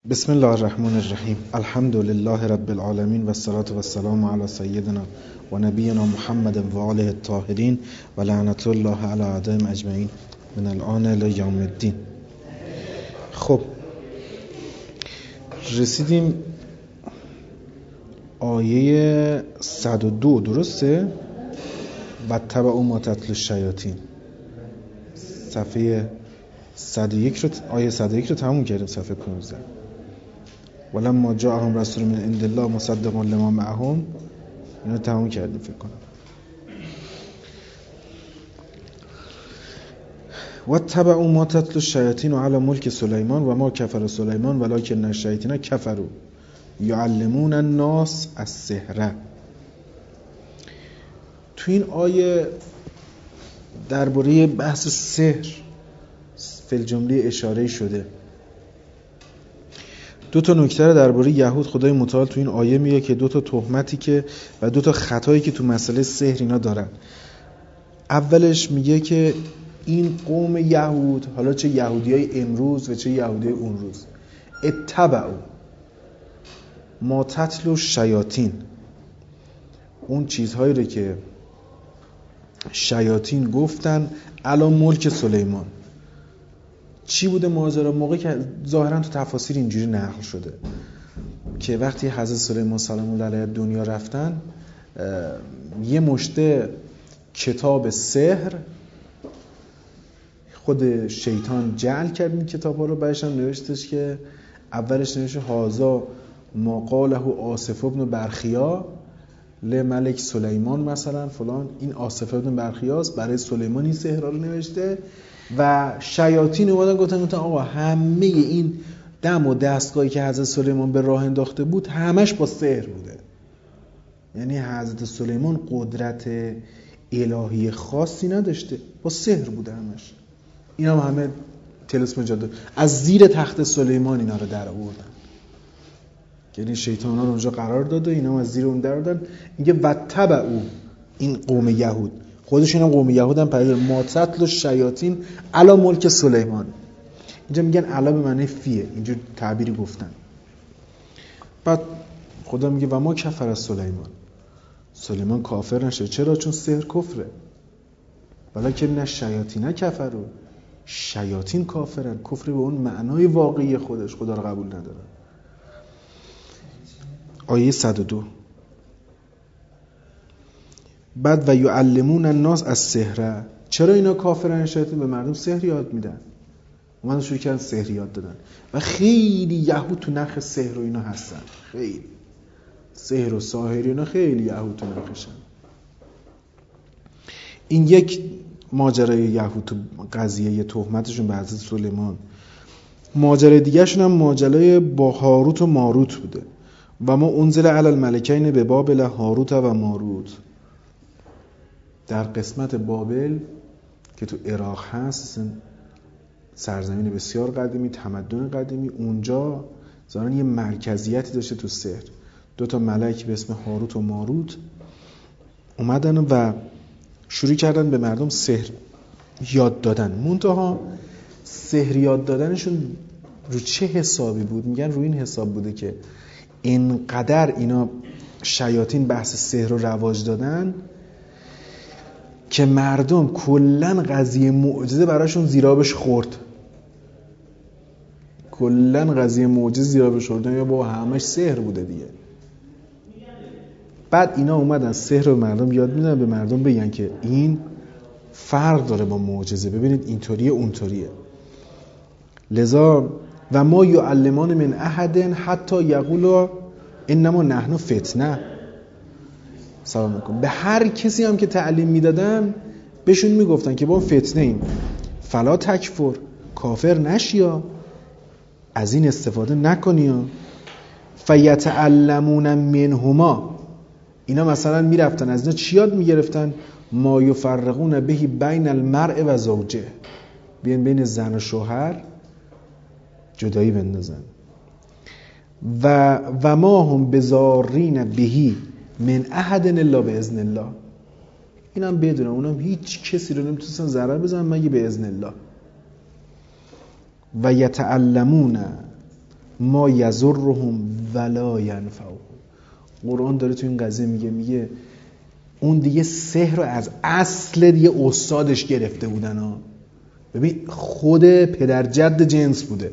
بسم الله الرحمن الرحیم. الحمد لله رب العالمین و الصلاة و السلام علی سیدنا و نبینا محمد و آله الطاهرین و لعنت الله علی اعدائهم اجمعین من الان الی یوم الدین. خب رسیدیم آیه 102، درسته؟ و تبعوا ما تتلو الشیاطین. صفحه 101 رو آیه 101 رو تموم کردیم. صفحه 15. ولما جاءهم رسول من عند الله مصدق لما معهم، اینو تموم کردیم فکر کنم. و تبعوا ما تتلو الشیاطین علی ملک سلیمان و ما کفر سلیمان ولکن الشیاطین کفروا یعلمون الناس السحر. تو این آیه درباره بحث سحر فی الجمله اشاره شده. دو تا نکته درباره یهود خدای متعال تو این آیه میگه که دو تا تهمتی که و دو تا خطایی که تو مسئله سحر اینا دارن. اولش میگه که این قوم یهود، حالا چه یهودیای امروز و چه یهودیای اون روز، اتبعوا ما تتلو الشیاطین، اون چیزهایی رو که شیاطین گفتن علی ملک سلیمان. چی بوده ماجرا؟ موقعی که ظاهرا تو تفاسیر اینجوری نقل شده که وقتی حضرت سلیمان سلام الله علیه دنیا رفتن، یه مشته کتاب سحر خود شیطان جعل کرد این کتاب‌ها رو. بعدش هم نوشتش که اولش نوشته هازا ما قاله آصف ابن برخیا لملک سلیمان مثلا فلان، این آصف ابن برخیاست برای سلیمان این سحرها رو نوشته. و شیاطین اومدن گفتن آقا همه این دم و دستگاهی که حضرت سلیمان به راه انداخته بود همش با سحر بوده. یعنی حضرت سلیمان قدرت الهی خاصی نداشته، با سحر بوده همش. اینا همه طلسم جادو از زیر تخت سلیمان اینا رو در آوردن. یعنی شیطان ها رو اونجا قرار داده، اینا هم از زیر اون در آوردن. میگه وتبعوا، این قوم یهود، خودشون هم قوم یهود هم پیدا ما تتلو الشیاطین علی ملک سلیمان. اینجا میگن علا به معنی فیه، اینجور تعبیری گفتن. بعد خدا میگه و ما کفر سلیمان، سلیمان کافر نشه. چرا؟ چون سحر کفره. ولکن الشیاطین کفروا، شیاطین کافرن. کفر به اون معنای واقعی خودش خدا رو قبول نداره. آیه 102. بعد و یعلمون الناس السحر. چرا اینا کافرن؟ شیاطین به مردم سحر یاد میدن. اومدن شروع کردن سحر یاد دادن و خیلی یهود تو نخ سحر و اینا هستن. خیلی سحر و ساحر اینا خیلی یهود تو نخشن. این یک ماجرای یهود تو قضیه تهمتشون به حضرت سلیمان. ماجرای دیگه شون هم ماجرای با هاروت و ماروت بوده. و ما انزل علی الملکین به بابل هاروت و ماروت. در قسمت بابل که تو عراق هست، سرزمین بسیار قدیمی، تمدن قدیمی، اونجا ظاهرا یه مرکزیتی داشته تو سحر. دو تا ملک به اسم هاروت و ماروت اومدن و شروع کردن به مردم سحر یاد دادن. منتها سحر یاد دادنشون رو چه حسابی بود؟ میگن روی این حساب بوده که اینقدر اینا شیاطین بحث سحر رو رواج دادن که مردم کلن قضیه معجزه براشون زیرابش خورد. کلن قضیه معجزه زیرابش خورد، یا با همش سحر بوده دیگه. بعد اینا اومدن سحر رو مردم یاد میدن، به مردم بگن که این فرق داره با معجزه، ببینید اینطوریه اونطوریه. لذا و ما یعلمان من احد حتی یقولوا انما نحن فتنه. سلام علیکم. به هر کسی هم که تعلیم میدادن بهشون میگفتن که با فتنه ایم، فلا تکفر، کافر نشیا، از این استفاده نکنیا. فیتعلمون منهما، اینا مثلا میرفتن از اینا چی یاد میگرفتن؟ ما یفرقون به بین المرء و زوجه، بین زن و شوهر جدایی بندازن. و ما هم بزارین بهی من احد الا باذن الله. اینم بدونن اونم هیچ کسی رو نمیتونستن ضرر بزنن مگه به اذن الله. و یتعلمون ما یضرهم ولا ینفعهم. قرآن داره تو این قضیه میگه اون دیگه سحر رو از اصل دیگه استادش گرفته بودن ها. ببین خود پدر جد جنس بوده.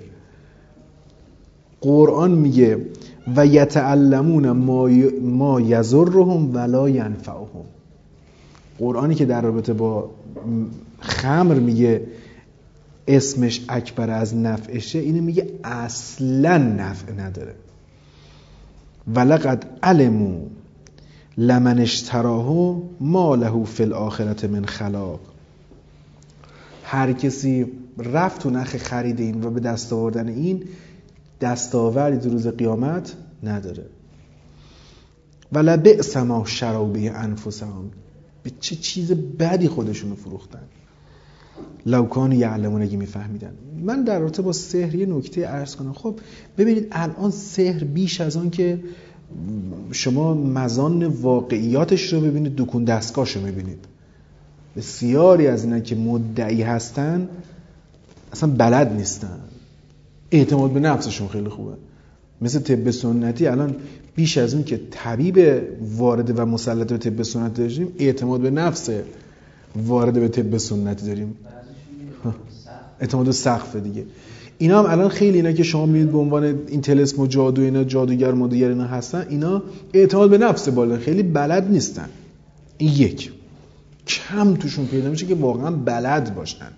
قرآن میگه و یتعلمون ما یضرهم ولا ینفعهم. قرآنی که در رابطه با خمر میگه اسمش اکبر از نفعشه، اینه میگه اصلا نفع نداره. ولقد علموا لمن اشتراه ما له فی الاخرة من خلاق. هر کسی رفت تو نخ خرید این و به دست آوردن این دستاوردی در روز قیامت نداره. ولبئس ما شروا به انفسهم. به چه چیز بدی خودشونو فروختن. لو کانوا یعلمون، اگه میفهمیدن. من در رابطه با سحر یه نکته عرض کنم. خب ببینید الان سحر بیش از آن که شما مزان واقعیاتش رو ببینید، دکون دستگاهش رو ببینید. بسیاری از اینا که مدعی هستن اصلا بلد نیستن. اعتماد به نفسشون خیلی خوبه. مثل طب سنتی الان بیش از اون که طبیب وارد و مسلط به طب سنتی داریم، اعتماد به نفس وارد به طب سنتی داریم. اعتماد به سقف دیگه. اینا هم الان خیلی اینا که شما میبینید به عنوان این طلسم و جادو، اینا جادوگر مادوگر اینا هستن، اینا اعتماد به نفس بالا، خیلی بلد نیستن. این یک کم توشون پیدا میشه که واقعا بلد باشن.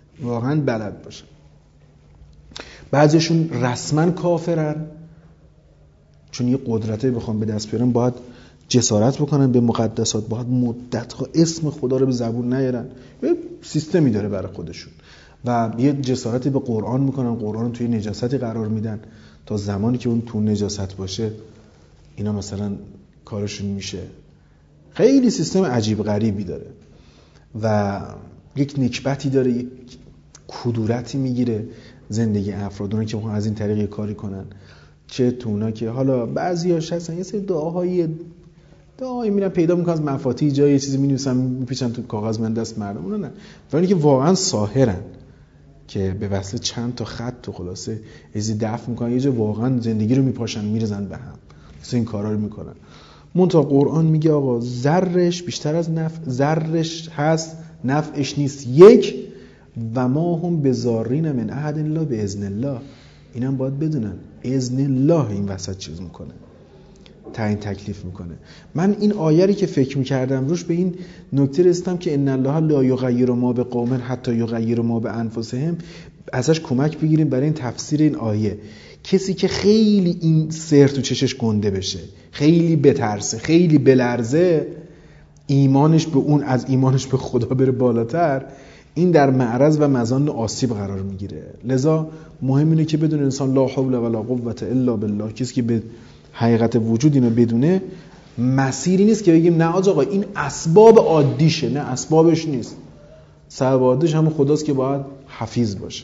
بعضیشون رسما کافرن، چون یه قدرته بخوام به دست بیارن باید جسارت بکنن به مقدسات، باید مدت‌ها اسم خدا رو به زبون نیارن. یه سیستمی داره برای خودشون و یه جسارتی به قرآن میکنن، قرآن رو توی نجاستی قرار میدن تا زمانی که اون تو نجاست باشه اینا مثلا کارشون میشه. خیلی سیستم عجیب غریبی داره و یک نکبتی داره، یک کدورتی میگیره زندگی افراد. اونایی که میخوان از این طریق کاری کنن، چه تونا که حالا بعضیاش هستن یه سری دعاهایی میرن پیدا میکنن از مفاتیح جای یه چیزی مینویسن میپیچن تو کاغذ من دست مردم. اونا نه، ولی که واقعا ساحرن که به واسطه چند تا خط تو خلاصه ازی دفع میکنن، یه جا واقعا زندگی رو میپاشن میرزن به هم. مثل این کارا رو میکنن. منتها قرآن میگه آقا ذرش بیشتر از ذرش هست، نفعش نیست. یک و ما هم بزارین من احد الا باذن الله. اینم باید بدونن اذن الله این وسط چیز میکنه، تعیین تکلیف میکنه. من این آیه‌ای که فکر میکردم روش به این نکته رسیدم که ان الله لا یغیر ما بقوم حتی یغیر ما بانفسهم، ازش کمک بگیریم برای این تفسیر این آیه. کسی که خیلی این سحر تو چشش گنده بشه، خیلی بترسه، خیلی بلرزه، ایمانش به اون از ایمانش به خدا بره بالاتر، این در معرض و مزان آسیب قرار میگیره. لذا مهم اینه که بدون انسان لا حول ولا قوة الا بالله، کسی که به حقیقت وجود اینو بدونه، مسیری نیست که بگیم نه آقا این اسباب عادیشه. نه، اسبابش نیست. سبب عادیش همون خداست که باید حفیظ باشه.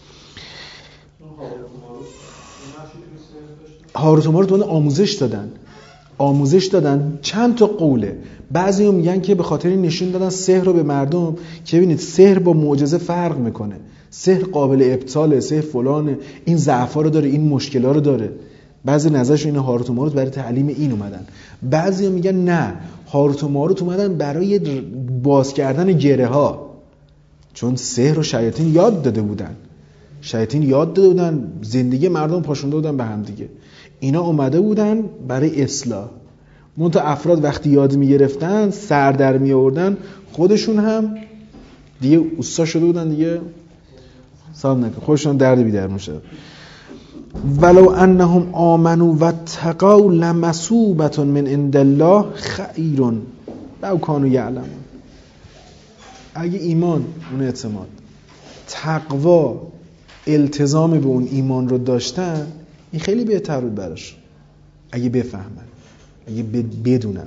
هاروت و ماروت اون آموزش دادن چند تا قوله. بعضی هم میگن که به خاطر این نشون دادن سحر رو به مردم که ببینید سحر با معجزه فرق میکنه. سحر قابل ابطاله، سحر فلانه، این ضعفا رو داره، این مشکلا رو داره. بعضی نظرشون اینه هاروت و ماروت برای تعلیم این اومدن. بعضی هم میگن نه، هاروت و ماروت اومدن برای باز کردن گره ها، چون سحر و شیاطین یاد داده بودن. زندگی مردم پاشونده بودن به هم دیگه. اینا اومده بودن برای اصلاح. منتها افراد وقتی یاد میگرفتن، سر در می آوردن، خودشون هم دیگه اوستا شده بودن، دیگه صاحب نکن، خودشون درد بی‌درد میشد. ولو انهم آمنوا واتقوا لمثوبة من عند الله خیر لو کانوا یعلمون. اگه ایمان، اون اعتماد، تقوا، التزام به اون ایمان رو داشتن، این خیلی بهتر بود براش اگه بفهمن، اگه بدونن.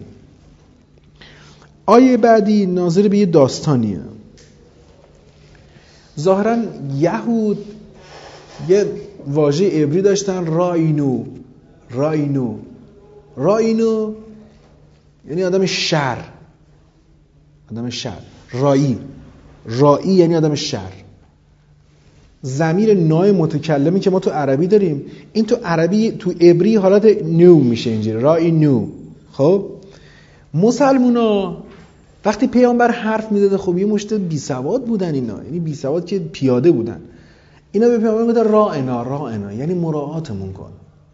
آیه بعدی ناظر به یه داستانیه. ظاهرا یهود یه واژه عبری داشتن، راینو یعنی آدم شر. رائی یعنی آدم شر. ضمیر نای متکلمی که ما تو عربی داریم، این تو عربی تو عبری حالت نو میشه اینجوری، رای نو. خب مسلمونا وقتی پیامبر حرف میزده، خب یه مشت بی سواد بودن اینا، یعنی بی سواد که پیاده بودن، اینا به پیامبر میگفتن رائنا، یعنی مراعاتمون کن،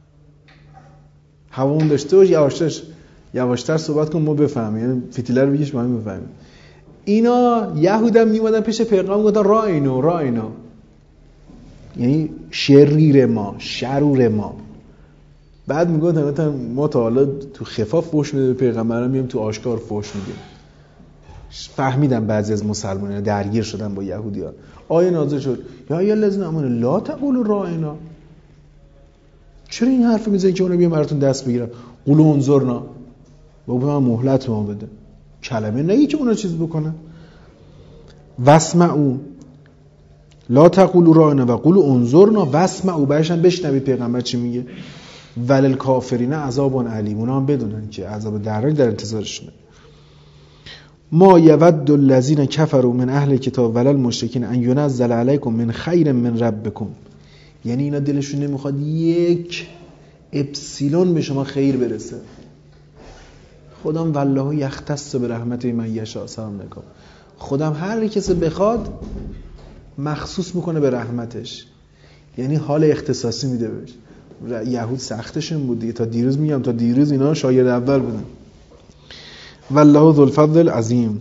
هوامون داشته باش، یواشتر صحبت کن ما بفهمیم، یعنی فتیله رو بگیش ما هم بفهمیم. اینا یهودم میومدن پیش پیغمبر میگفتن رائنا، یعنی شرور ما. بعد میگفتن ما تا حالا تو خفاف فحش میده به پیغمبرم، میام تو آشکار فحش میدیم. فهمیدن بعضی از مسلمانان درگیر شدن با یهودیان. آیه نازل شد یا الذین آمنوا لا تقولوا رائنا. چرا این حرف میزنید که اونا بیان براتون دست بگیرن؟ قولوا انظرنا، بابا من مهلت ما بده، کلمه نگی که اونا چیز بکنن. واسمعوا لا تقولوا رائنا و قولوا انظرنا واسمعوا، بهشن بشنوید پیغمبر چی میگه. وللکافرین عذاب علیم، اونا هم بدونن که عذاب دردناک در انتظارشونه. ما یود الذین کفروا من اهل کتاب ولل مشرکین ان ینزل علیکم من خیر من ربکم، یعنی اینا دلشون نمیخواد یک اپسیلون به شما خیر برسه. خودم والله یختص به رحمت من یشاء، سلام علیکم، خودم هر کسی بخواد مخصوص میکنه به رحمتش، یعنی حال اختصاصی میده بهش. یهود سختشون بود دیگه، تا دیروز اینا شاگرد اول بودن. والله ذو الفضل العظیم.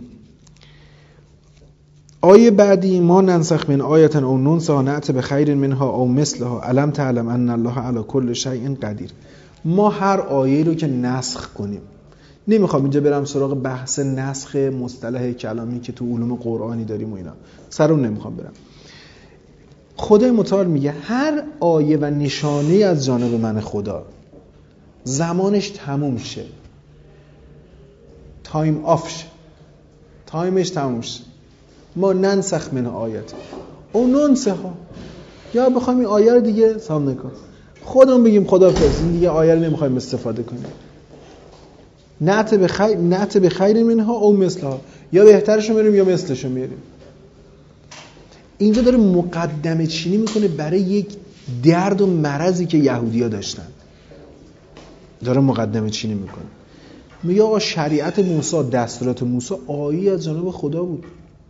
آیه بعدی ما ننسخ من آیه او ننسها نأت بخیر منها او مثلها الم تعلم ان الله علی کل شیء قدیر. ما هر آیه رو که نسخ کنیم، نمیخوام اینجا برم سراغ بحث نسخ مصطلح کلامی که تو علوم قرآنی داریم و اینا، سرم نمیخوام برم. خدای متعال میگه هر آیه و نشانه از جانب من خدا زمانش تموم شه، تایمش تموم شه، ما ننسخ من آیت او ننسها، یا بخوایم این آیه رو دیگه سام نکن، خودمون بگیم خدافظ، این دیگه آیه رو نمیخوایم استفاده کنیم. نعت به خیر منها او مثلها، یا بهترشو میریم یا مثلشو میریم. اینجا داره مقدمه چینی میکنه برای یک درد و مرضی که یهودی‌ها داشتن، داره مقدمه چینی میکنه. میگه آقا شریعت موسی، دستورات موسی آیه از جانب خدا بود.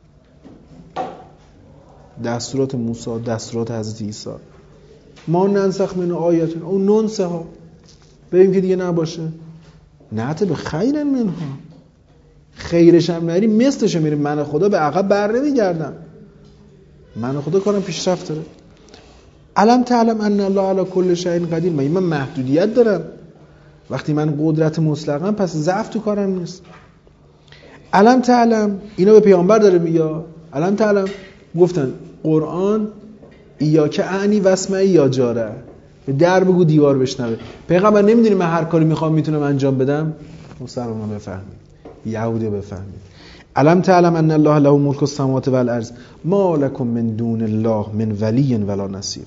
دستورات موسی، دستورات حضرت عیسی. ما ننسخ من آیت او ننسها، بریم که دیگه نباشه. نعت به خیر منها، خیرش هم نری مثلش میریم. من خدا به عقب بر نمیگردم، من خدا کارم پیشرفت داره. الم تعلم ان الله علی کل شیء قدیر، من محدودیت دارم، وقتی من قدرت مطلقم پس ضعف تو کارم نیست. الم تعلم اینا به پیامبر داره میگه. الم تعلم گفتن قرآن ایاک اعنی واسمعی یا جاره، به در بگو دیوار بشنوه. پیغمبر نمیدونی من هر کاری میتونم انجام بدم؟ مسلمان بفهمید، یهودی بفهمید. الم تعلم ان الله له ملک السماوات والارض ما لكم من دون الله من ولی ولا نصیر.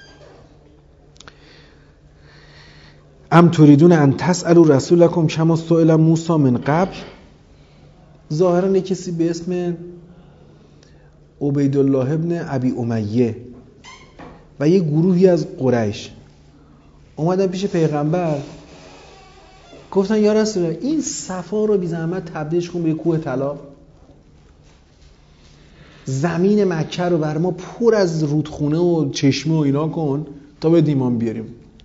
ام تريدون ان تسالوا رسولكم كما سئل موسی من قبل. ظاهرا یک کسی به اسم عبیدالله ابن ابی امیه و یک گروهی از قریش اومدن پیش پیغمبر، گفتن یا رسول الله این صفا رو بی زحمت تبدیلش کن به کوه طلا، زمین مکه رو بر ما پر از رودخونه و چشمه و اینا کن تا به دیمان بیاریم.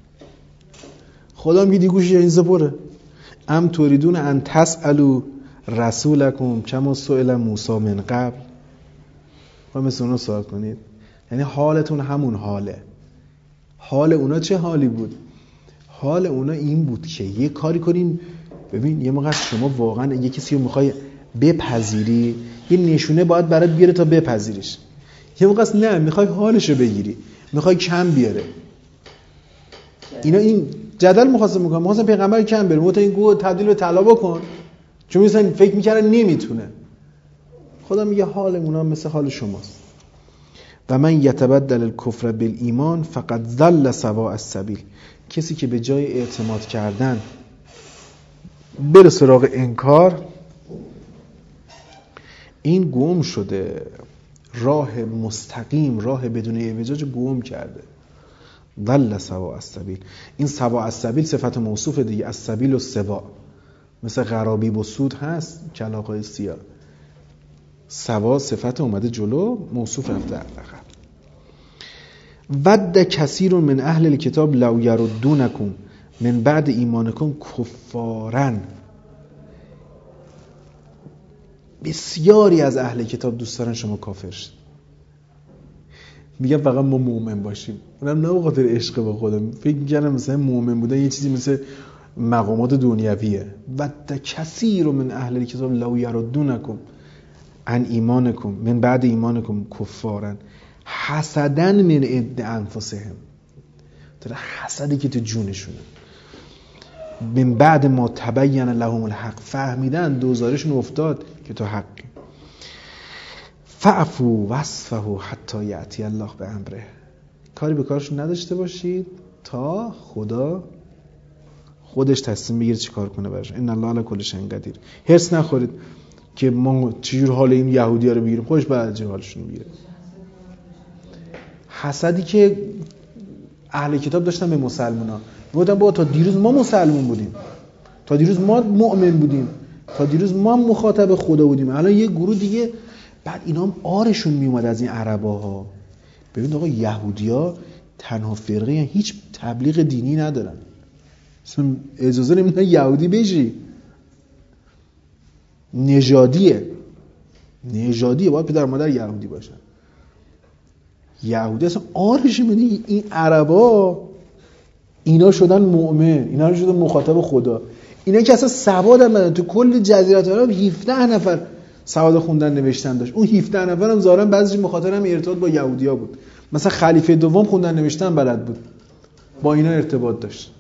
خدا میگه گوشی این زپره. ام تريدون ان تسالوا رسولکم کما سئل موسی من قبل. و مثل اونا سوال کنید، یعنی حالتون همون حاله. حال اونا چه حالی بود؟ حال اونا این بود که یه کاری کنین. ببین یه موقع شما واقعا یه کسی رو میخوای بپذیری، یه نشونه باید برات بیاره تا بپذیریش. یه موقع نه میخوای حالشو بگیری، میخوای کم بیاره. اینا این جدل می‌خواستن پیغمبر کم بره، میگفتن این گوه تبدیل به طلا بکن، چون مثلا فکر می‌کردن نمیتونه. خدا میگه حال اونا مثل حال شماست. و من یتبدل الکفر بالایمان فقد ضل سواء السبیل. کسی که به جای اعتماد کردن بره سراغ انکار، این گم شده، راه مستقیم، راه بدون اعوجاج گم کرده. ضل سواء السبیل. این سواء السبیل صفت موصوف دیگه، السبیل و سواء، مثل غرابیب و سود هست کلاغ‌های سیاه. سواء صفت اومده جلو، موصوف رفته عقب. ود کثیر من اهل الکتاب لو یردونکم من بعد ایمانکم کفارا. بسیاری از اهل کتاب دوست دارن شما کافر شید. میگن فقط ما مؤمن باشیم. اونم نه به خاطر عشق به خدا. فکر می‌کنم مثلا مؤمن بودن یه چیزی مثل مقامات دنیویه. ود کثیر من اهل الکتاب لو یردونکم عن ایمانکم من بعد ایمانکم کفارا حسدا من عند انفسهم. در حسدی که تو جونشونه. من بعد ما تبین لهم الحق، فهمیدن دوزارشون افتاد که تو حقی. فعفو واصفحوا حتی یأتی الله بامره. کاری به کارشون نداشته باشید تا خدا خودش تصمیم بگیره چی کار کنه براشون. ان الله علی کل شیء قدیر. هرس نخورید که ما چجور حال این یهودی‌ها رو بگیریم، خودش بعد چه حالشون میگیره. حسدی که اهل کتاب داشتن به مسلمان‌ها، گفتن با تا دیروز ما مسلمان بودیم، تا دیروز ما مؤمن بودیم، تا دیروز ما مخاطب خدا بودیم، الان یه گروه دیگه. بعد اینا هم آرشون میومد از این عرباها. ببین آقا یهودی‌ها تنها فرقه، یعنی هیچ تبلیغ دینی ندارن، اصلا اجازه نمیدن یهودی بشی. نژادیه، باید پدر مادر یهودی باشن. یهودی اصلا آرش میدی این عربا، اینا شدن مؤمن، اینا شدن مخاطب خدا. اینا که اصلا سواد هم ندارن. تو کل جزیره العرب 17 نفر سواد خوندن نوشتن داشت. اون 17 نفر هم ظاهرا بعضی مخاطب هم ارتباط با یهودیا بود. مثلا خلیفه دوم خوندن نوشتن بلد بود، با اینا ارتباط داشت.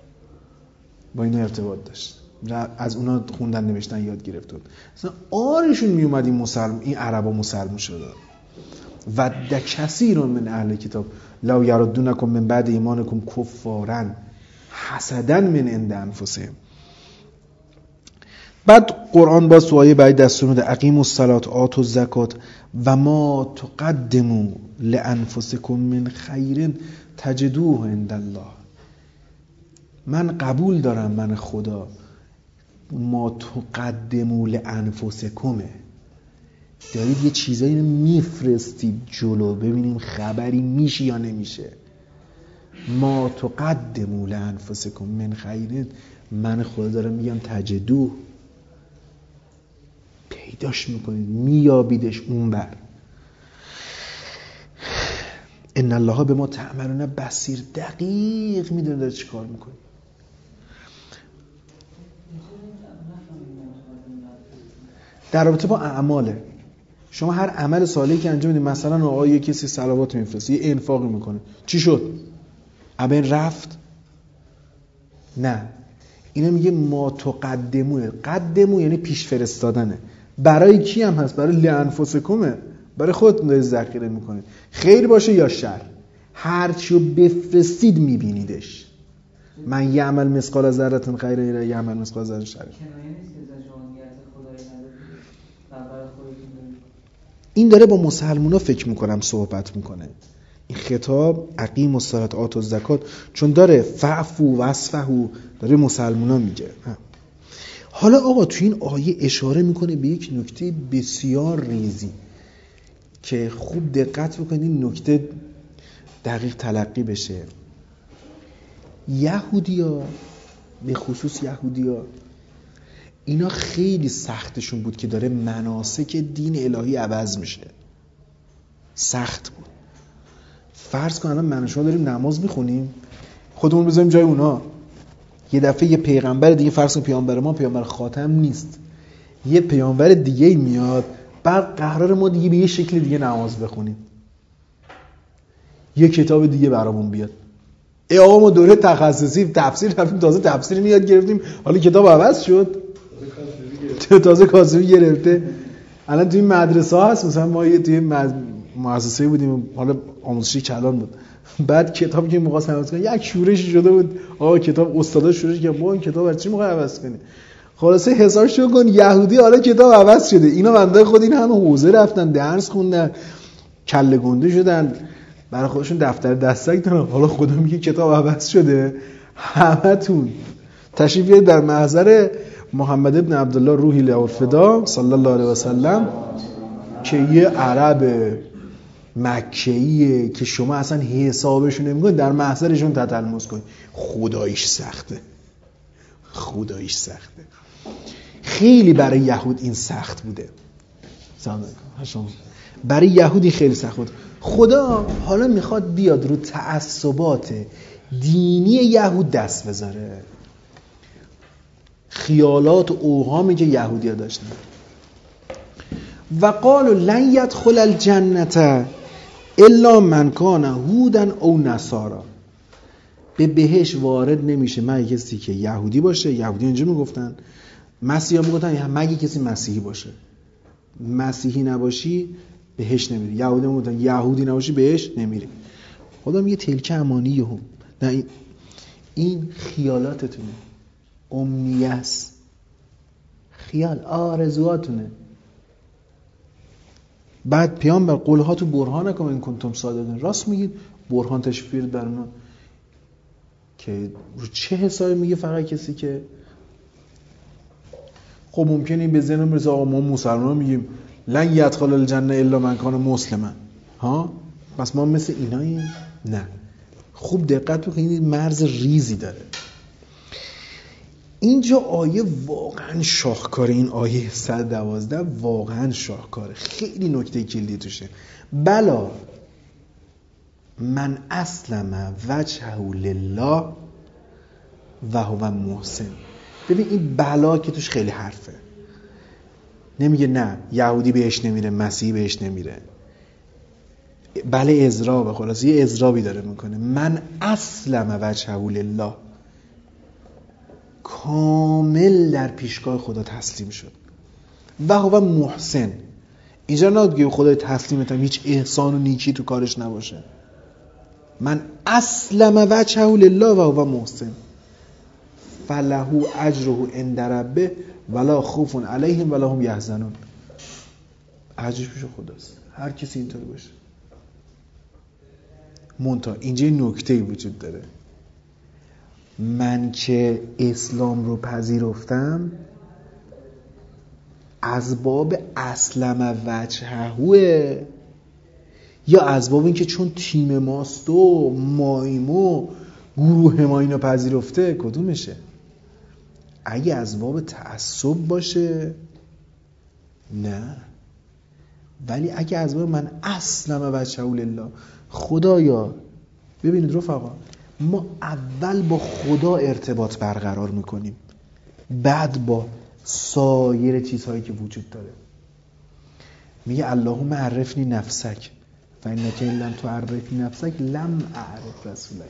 از اونا خوندن نوشتن یاد گرفت بود. مثلا آرشون می اومد این عربا مسلمان شده. ود کثیر من اهل کتاب لو یردونکم من بعد ایمانکم کفارا حسدا من عند انفسهم. بعد قرآن با سوایه بعد دستور میده اقیموا الصلاة آتوا الزکات و ما تقدموا لانفسکم من خیر تجدوه عند الله. من قبول دارم، من خدا، ما تقدموا لانفسکم، دارید یه چیزایی رو میفرستید جلو ببینیم خبری میشه یا نمیشه. ما تقدموا لانفسکم من خیر، من خدا دارم میگم تجدوه، پیداش میکنید، میابیدش اونور. ان الله بما تعملون بصیر، دقیق میدونه داره چی کار میکنی. در رابطه با اعماله، شما هر عمل صالحی که انجام میدید، مثلا آقا یه کسی صلوات میفرسته، یه انفاقی میکنه، چی شد؟ ابن رفت؟ نه، اینا میگه ما تقدموه. قدمو یعنی پیش فرستادنه. برای کی هم هست؟ برای لانفسکمه، برای خودتون دارید ذخیره میکنید، خیر باشه یا شر، هر چیو بفرستید میبینیدش. من یعمل مثقال ذره خیرا یعمل مثقال ذره شر. این داره با مسلمونا فکر میکنم صحبت میکنه. این خطاب اقیموا الصلاة آتوا الزکات، چون داره فعفو واصفحوا، داره مسلمونا میگه. حالا آقا تو این آیه اشاره میکنه به یک نکته بسیار ریزی که خوب دقت بکنید این نکته دقیق تلقی بشه. یهودیا، به خصوص یهودیا، اینا خیلی سختشون بود که داره مناسک دین الهی عوض میشه. سخت بود. فرض کن الان من و شما داریم نماز میخونیم، خودمون بذاریم جای اونا. یه دفعه یه پیغمبر دیگه، فرض کن پیامبر ما پیامبر خاتم نیست، یه پیامبر دیگه میاد، بعد قرار ما دیگه به یه شکل دیگه نماز بخونیم، یه کتاب دیگه برامون بیاد. ای آقا ما دوره تخصصی تفسیر رفتیم، تازه تفسیر میاد گرفتیم، حالا کتاب عوض شد، تازه کاسبی گرفته. الان توی مدرسه ها هست، مثلا ما توی مؤسسه بودیم، حالا آموزشی کلان بود، بعد کتابی که می‌خواست عوض کنه یک شورشی شده بود، آقا کتاب استادا شورش که ما این کتاب برای چی می‌خوای عوض کنی؟ خلاصه حسابش کن یهودی حالا کتاب عوض شده، اینا بنده خود این همه حوزه رفتن درس خوندن، کله گنده شدن، برای خودشون دفتر دستک دارن. حالا خدا میگه کتاب عوض شده، همتون تشریف بیارید در محضر محمد ابن عبدالله روحی له الفدا صلی الله علیه و سلم که یه عرب مکه‌ایه که شما اصلا حسابشون نمی‌کنید، در محضرشون تتلمس کنید. خداییش سخته، خداییش سخته. خیلی برای یهود این سخت بوده، برای یهودی خیلی سخت بود. خدا حالا میخواد بیاد رو تعصبات دینی یهود دست بذاره، خیالات و اوهامی که یهودی‌ها داشتن. و قالوا لن يدخل الجنة الا من كان هودا او نصارا. به بهش وارد نمیشه مگه کسی که یهودی باشه. یهودی اینجا میگفتن، مسیحا میگفتن مگه کسی مسیحی باشه. مسیحی نباشی بهش نمیری. یهودی میگفتن یهودی نباشی بهش نمیری. خدا میگه تلک امانیهم، نه این خیالاتتونه، امنیه است، خیال آرزوهاتونه. بعد پیامبر قولها تو برهان نکن این کنتم صادقین، راست میگید، برهان تشریف بیارید بر من. که رو چه حسابی میگه فقط کسی که خب ممکنه به ذهنم برسه آقا ما مسلمان میگیم لن یدخل الجنه الا من کان مسلما، ها بس ما مثل ایناییم؟ نه، خوب دقت بکنید، مرز ریزی داره. اینجا آیه واقعا شاهکاره، این آیه 112 واقعا شاهکاره، خیلی نکته کلیدی توشه. بلا من اسلم وجهه لله و هو محسن. ببین این بلا که توش خیلی حرفه، نمیگه نه یهودی بهش نمیره، مسیحی بهش نمیره، بله اضرابه، خلاص یه اضرابی داره میکنه. من اسلم وجهه لله، کامل در پیشگاه خدا تسلیم شد. و هو محسن، اینجا نگه خدا تسلیمتم هیچ احسان و نیکی تو کارش نباشه. من اسلم وجهه لله و هو محسن فله اجره عند ربه ولا خوف علیهم ولا هم یحزنون. اجرش پیش خداست، هر کسی اینطوری باشه. منتها اینجا نکته‌ای وجود داره، من که اسلام رو پذیرفتم از باب اسلم وجهه یا از باب این که چون تیم ماست و مایمو گروه ما اینو پذیرفته؟ کدومشه؟ اگه از باب تعصب باشه نه، ولی اگه از باب من اسلم وجهه لله، خدایا ببینید رفقا، ما اول با خدا ارتباط برقرار میکنیم، بعد با سایر چیزهایی که وجود داره. میگه اللهم عرفنی نفسک فانک ان لم تعرفنی نفسک لم اعرف رسولک.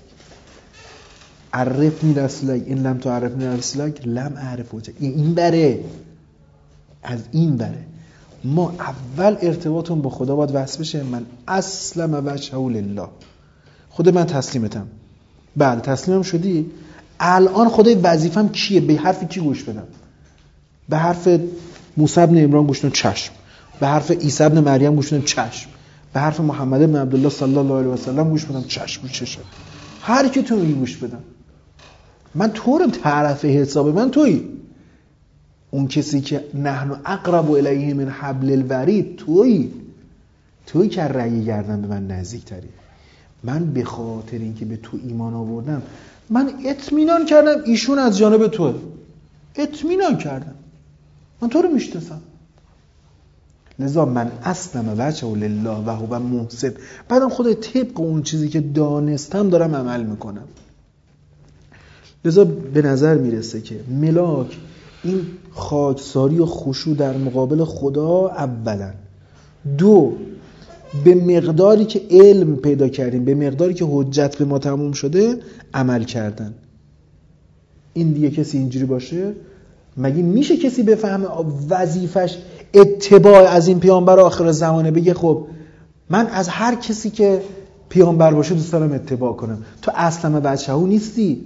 عرفنی رسولک ان لم تعرفنی رسولک لم اعرف وجهک. این بره، از این بره. ما اول ارتباطمون با خدا باید وصل بشه. من اسلم وجهه لله، خدا من تسلیمتم. بله تسلیمم شدی، الان خدای وظیفم کیه؟ به حرف کی گوش بدم؟ به حرف موسی ابن عمران گوش بدم؟ چشم. به حرف عیسی ابن مریم گوش بدم؟ چشم. به حرف محمد ابن عبدالله صلی الله علیه و سلم گوش بدم؟ چشم. چشم. هر کی تو میگی گوش بدم. من طورم، طرف حساب من تویی. اون کسی که نحن اقرب الیه من حبل الورید تویی که رأی گردن به من نزدیک تری. من به خاطر اینکه به تو ایمان آوردم، من اطمینان کردم ایشون از جانب توه، اطمینان کردم، من تو رو میشناسم. لذا من اسلم وجهه لله و هو محسن. بعدم خدا طبق اون چیزی که دانستم دارم عمل میکنم. لذا به نظر میرسه که ملاک این خاکساری و خشوع در مقابل خدا اولا، دو به مقداری که علم پیدا کردیم، به مقداری که حجت به ما تموم شده عمل کردن. این دیگه کسی اینجوری باشه؟ مگه میشه کسی بفهمه وظیفش اتباع از این پیامبر آخر زمانه، بگه خب من از هر کسی که پیامبر باشه دوست دارم اتباع کنم؟ تو اصلا وجهه نیستی.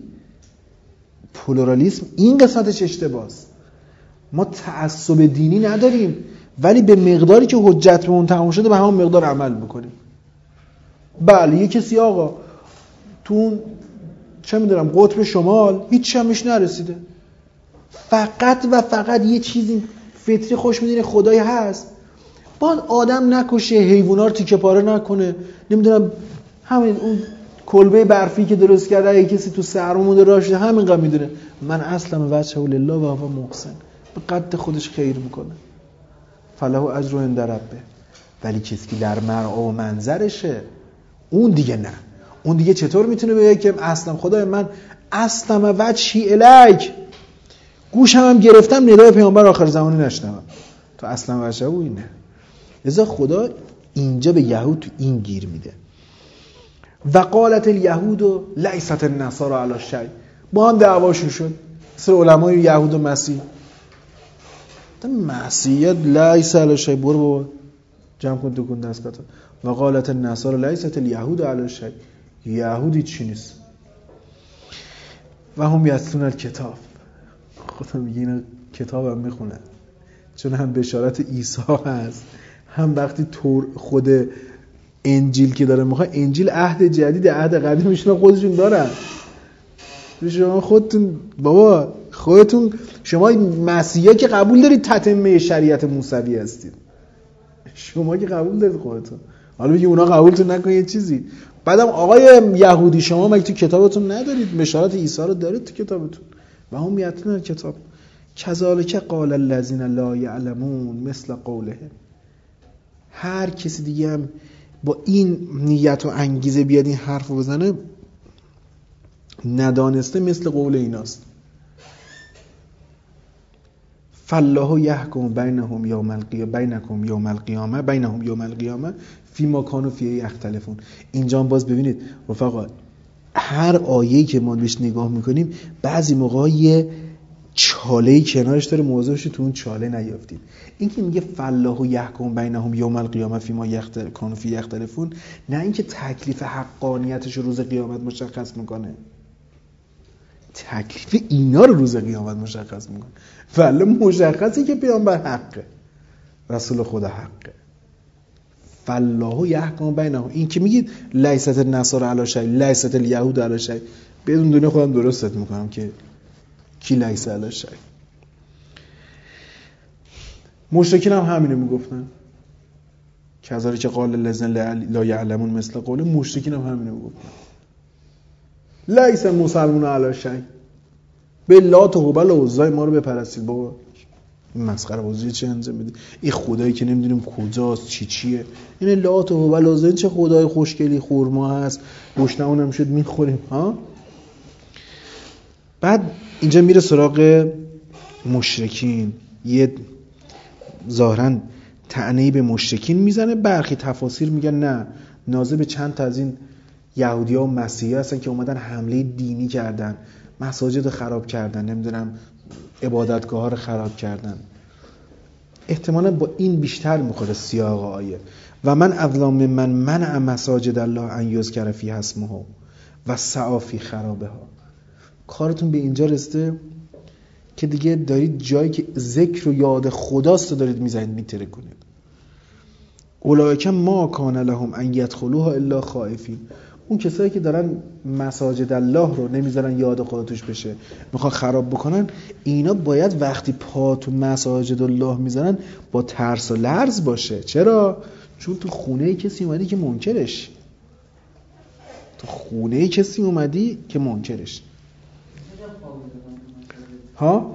پلورالیسم این قسمتش اشتباهه. ما تعصب دینی نداریم، ولی به مقداری که حجت به اون تمام شده به همون مقدار عمل میکنیم. بله یه کسی آقا تو اون چه میدونم قطب شمال هیچ همش نرسیده، فقط و فقط یه چیزی فطری خوش میدونه خدایی هست، باید آدم نکشه، حیوونا رو تیکه پاره نکنه، نمیدونم همین اون کلبه برفی که درست کرده یه کسی تو سرما مونده راهش همینقدر میدونه من اصلا وجهه لله و هو محسن، به قد خودش خیر میکنه، فله اجر عند ربه. ولی کسی که در مرعا و منظرشه اون دیگه نه، اون دیگه چطور میتونه بگه که اصلا خدای من اصلا وجهی الیک، گوشم هم گرفتم ندای پیامبر آخر زمانی نشنوم، تو اصلا وجهه او اینه. لذا خدا اینجا به یهود تو این گیر میده. و قالت الیهود لیست النصارى علی شیء، با هم دعواشون شد مثل علمای یهود و مسیح، مسیحیت لیس علی شیء، برو بابا جمع کن دکون دستگاهتا. و قالت النصارى لیست الیهود علی شیء، یهودی چی نیست. و هم یتلون الکتاب، خدا میگه اینا کتاب هم میخونن، چون هم بشارت عیسی هست، هم وقتی خود انجیل که داره میخواد، انجیل عهد جدید عهد قدیمشون خودشون دارن. شما خودتون بابا خودتون شما مسیحا که قبول دارید تتمه شریعت موسوی هستید، شما که قبول دارید خودتون، حالا بگی اونا قبولتون نکنه یه چیزی. بعدم آقای یهودی شما مگه تو کتابتون ندارید بشارت عیسی رو دارید تو کتابتون؟ و هم یتلون کتاب کذالک قال الذین لا یعلمون مثل قولهم. هر کسی دیگه هم با این نیت و انگیزه بیاد این حرف رو بزنه ندانسته مثل قول ایناست. فالله یحکم بینهم یوم القیامه فیما کانوا فیه یختلفون. اینجا باز ببینید رفقا، هر آیه‌ای که ما بهش نگاه میکنیم بعضی موقع یه چاله‌ای کنارش داره، موضوع بشه تو اون چاله نیافتید. این که میگه فالله یحکم بینهم یوم القیامه فیما کانوا فیه یختلفون، نه اینکه تکلیف حقانیتش رو روز قیامت مشخص میکنه، تکلیف اینا رو روز قیامت مشخص میکنه. ولی مشخصه که پیامبر حقه، رسول خدا حقه. فالله یحکم بینهم، این که میگید لیست النصارى علی شیء لیست الیهود علی شیء، بدون دونه خودم درستت میکنم که کی لیست علی شیء. مشرکین هم همینو میگفتن، کذالک قال الذین لا یعلمون مثل قول. مشرکین هم همینو میگفتن لیس المسلمون علی شیء، به لات و هبل و عزی ما رو بپرستید. بابا این مسخره بازی چه انجام میدی؟ این خدایی که نمیدونیم کجاست چیه، این لات و هبل و عزی چه خدای خوشگلی خورما هست، گشنمون هم شد میخوریم ها. بعد اینجا میره سراغ مشرکین، یه ظاهرا طعنه‌ای به مشرکین میزنه. برخی تفاسیر میگن نه، نازل به چند تا از این یهودی‌ها و مسیحی‌ها هستن که اومدن حمله دینی کردن، مساجد خراب کردن، نمیدونم عبادتگاه‌ها رو خراب کردن. احتمالاً با این بیشتر میخوره سیاق آیه. و من اظلم ممن منع مساجد الله ان یذکر فیها اسمه و سعی فی خرابها. کارتون به اینجا رسیده که دیگه دارید جایی که ذکر و یاد خداست دارید میزنید میتره کنید. اولئک ما کان لهم ان یدخلوها الا خائفین. اون کسایی که دارن مساجد الله رو نمیذارن یاد خدا توش بشه، میخوان خراب بکنن، اینا باید وقتی پا تو مساجد الله میذارن با ترس و لرز باشه. چرا؟ چون تو خونه کسی اومدی که منکرش، تو خونه کسی اومدی که منکرش. ها؟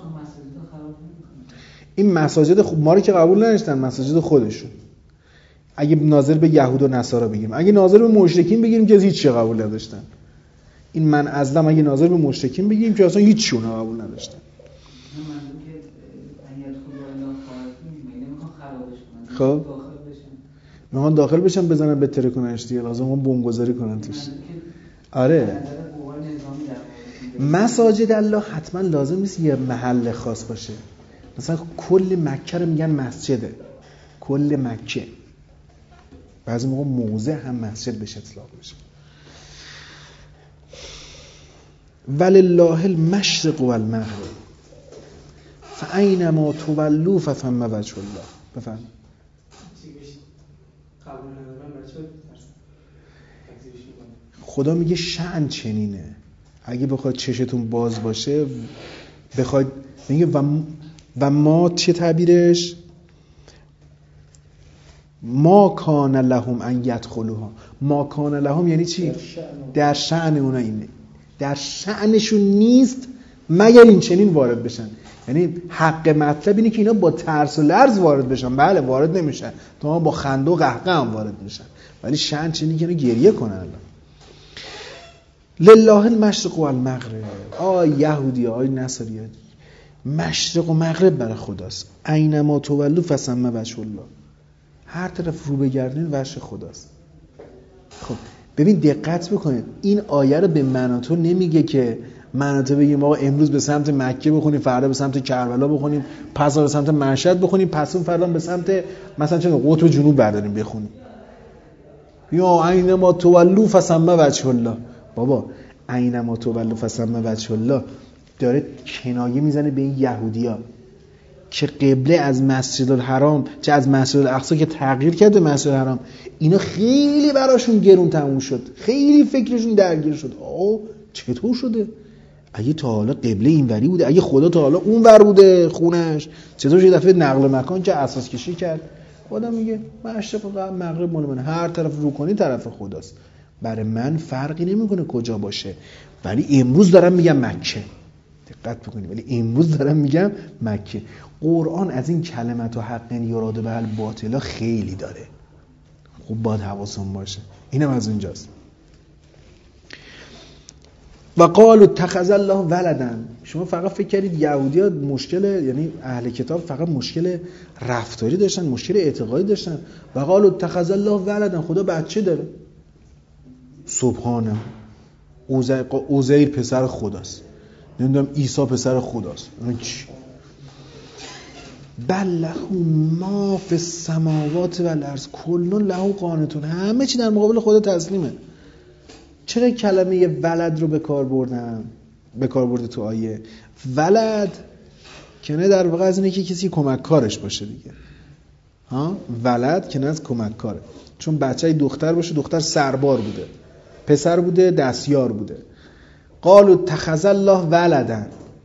این مساجد ما رو که قبول نداشتن، مساجد خودشون. اگه ناظر به یهود و نصارا بگیم، اگه ناظر به مشرکین بگیم که هیچ چی قبول نداشتن، این من ازلم اگه ناظر به مشرکین بگیم که اصلا هیچ چی اونها قبول نداشتن. خب میخوان داخل بشن بزنن به تره کننش دیگه، لازم هم بمبگذاری کنن توش. آره مساجد الله حتما لازم نیست یه محل خاص باشه، مثلا کل مکه رو میگن مسجده، کل مکه. بعضی موقع موضع هم مسجد بهش اطلاق میشه. ولله المشرق والمغرب فاینما تولوا فثم وجه الله. بفرمایید. خدا میگه شأن چنینه، اگه بخواد چشتون باز باشه، بخواد میگه و ما چه تعبیرش؟ ما کان لهم ان یدخلوها. ما کان لهم یعنی چی؟ در شأن اونا اینه، در شأنشون نیست مگر این چنین وارد بشن. یعنی حق مطلب اینه که اینا با ترس و لرز وارد بشن. بله وارد نمیشن، تو با خنده و قهقه هم وارد میشن، ولی شأن چنینه که اینا گریه کنن. لله المشرق و المغرب. یهودی ها نصاری ها، مشرق و مغرب برای خداست. اینما تولوا فثم وجه الله. هر طرف رو بگردین وجه خداست. خب ببین دقت بکنید، این آیه رو به مناطو نمیگه که مناطو بگیم ما امروز به سمت مکه بخونیم، فردا به سمت کربلا بخونیم، پس به سمت مشهد بخونیم، پس اون فردا به سمت مثلا چه قطب جنوب برداریم بخونیم. یا اینما تولوا فثم وجه الله. بابا اینما تولوا فثم وجه الله داره کنایه میزنه به این یهودی‌ها که قبله از مسجد الحرام چه از مسجد الاقصی که تغییر کرده مسجد الحرام، اینا خیلی براشون گرون تموم شد، خیلی فکرشون درگیر شد. چطور شده؟ اگه تا حالا قبله اینوری بوده، اگه خدا تا حالا اونور بوده خونش، چطور یه دفعه نقل مکان که اساس کشی کرد؟ خدا میگه مشرق و مغرب مال منه، هر طرف رو کنی طرف خداست. برای من فرقی نمیکنه کجا باشه، ولی امروز دارم میگم مکه. دقت بکنید، ولی امروز دارم میگم مکه. قرآن از این کلمت و حقن یراد به الباطلا خیلی داره، خوب باید حواسون باشه. اینم از اونجاست. و قالوا اتخذ الله ولدا. شما فقط فکر کردید یهودی‌ها مشکل، یعنی اهل کتاب فقط مشکل رفتاری داشتن، مشکل اعتقادی داشتن. و قالوا اتخذ الله ولدا، خدا بچه داره. سبحانه، عزیر پسر خداست، نمیدونم عیسی پسر خداست. بل له ما فی السماوات و الارض کل له قانتون. همه چی در مقابل خدا تسلیمه. چرا کلمه ولد رو به کار برده تو آیه؟ ولد کنه در واقع از اینه که کسی کمک کارش باشه دیگه. ولد کنه از کمک کاره، چون بچه دختر باشه، دختر سربار بوده، پسر بوده دستیار بوده. قالوا اتخذ الله ولدا،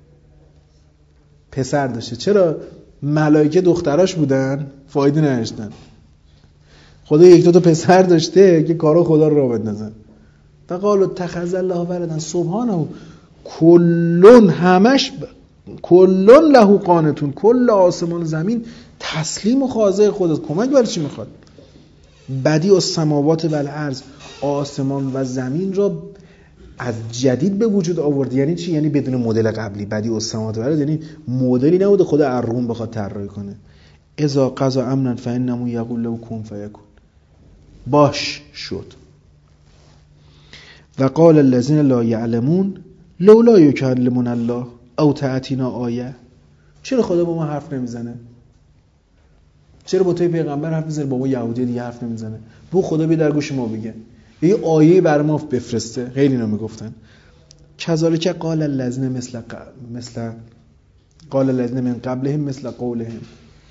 پسر داشته. چرا؟ ملائکه دختراش بودن، فایده نداشتن. خدا یک دو تا پسر داشته که کارو خدا رو راه بندازن. فقالوا اتخذ الله ولدا سبحانه کلون، همش کلون له قانتون، کل آسمان و زمین تسلیم و خاضع خداست. کمک برای چی میخواد؟ بدیع السماوات و الارض، آسمان و زمین را از جدید به وجود آورد. یعنی چی؟ یعنی بدون مدل قبلی. بدیع السماوات و الارض یعنی مدلی نبوده خدا الروم بخواد طراحی کنه. اذا قضى امرا فانه یقول له کن فیکون، باش شد. و قال الذين لا يعلمون لولا يكلمنا الله او تأتينا آیه. چرا خدا با ما حرف نمیزنه؟ چرا با توی پیغمبر حرف میزنه، با ما یهودی دیگه حرف نمیزنه؟ بو خدا بیا در گوش ما بگه، یه آیه بر ما بفرسته. خیلی اینا میگفتن کذالک قال الذين مثل قال الذين من قبلهم مثل قولهم.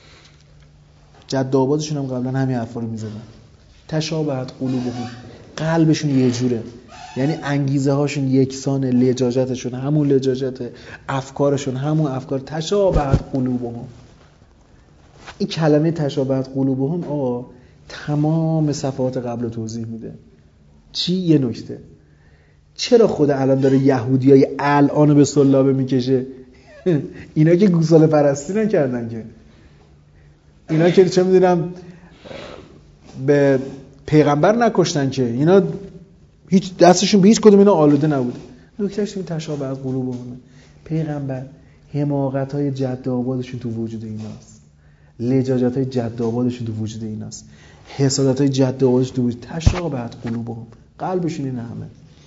جد آبادشون هم قبلا همین حرفا رو میزدن. تشابهت قلوبهم، قلبشون یه جوره، یعنی انگیزه هاشون یکسانه، لجاجتشون همون لجاجته، افکارشون همون افکار. تشابهت قلوبهم، این کلمه تشابهت قلوبهم تمام صفحات قبل توضیح میده. چی؟ یه نکته، چرا خدا الان داره یهودیای الان به صلابه میکشه؟ اینا که گوساله پرستی نکردن که، اینا که چه میدونم به پیغمبر نکشتن که، اینا هیچ دستشون به هیچ کدوم اینا آلوده نبوده. نکتهش این تشابه قلوبهم، پیغمبر حماقت‌های جد آبادشون تو وجود ایناست، لجاجت‌های جد آبادشون تو وجود ایناست، حسادت‌های جد آبادشون تو وجود. تشابه قلوبهم، قلبشون این همه.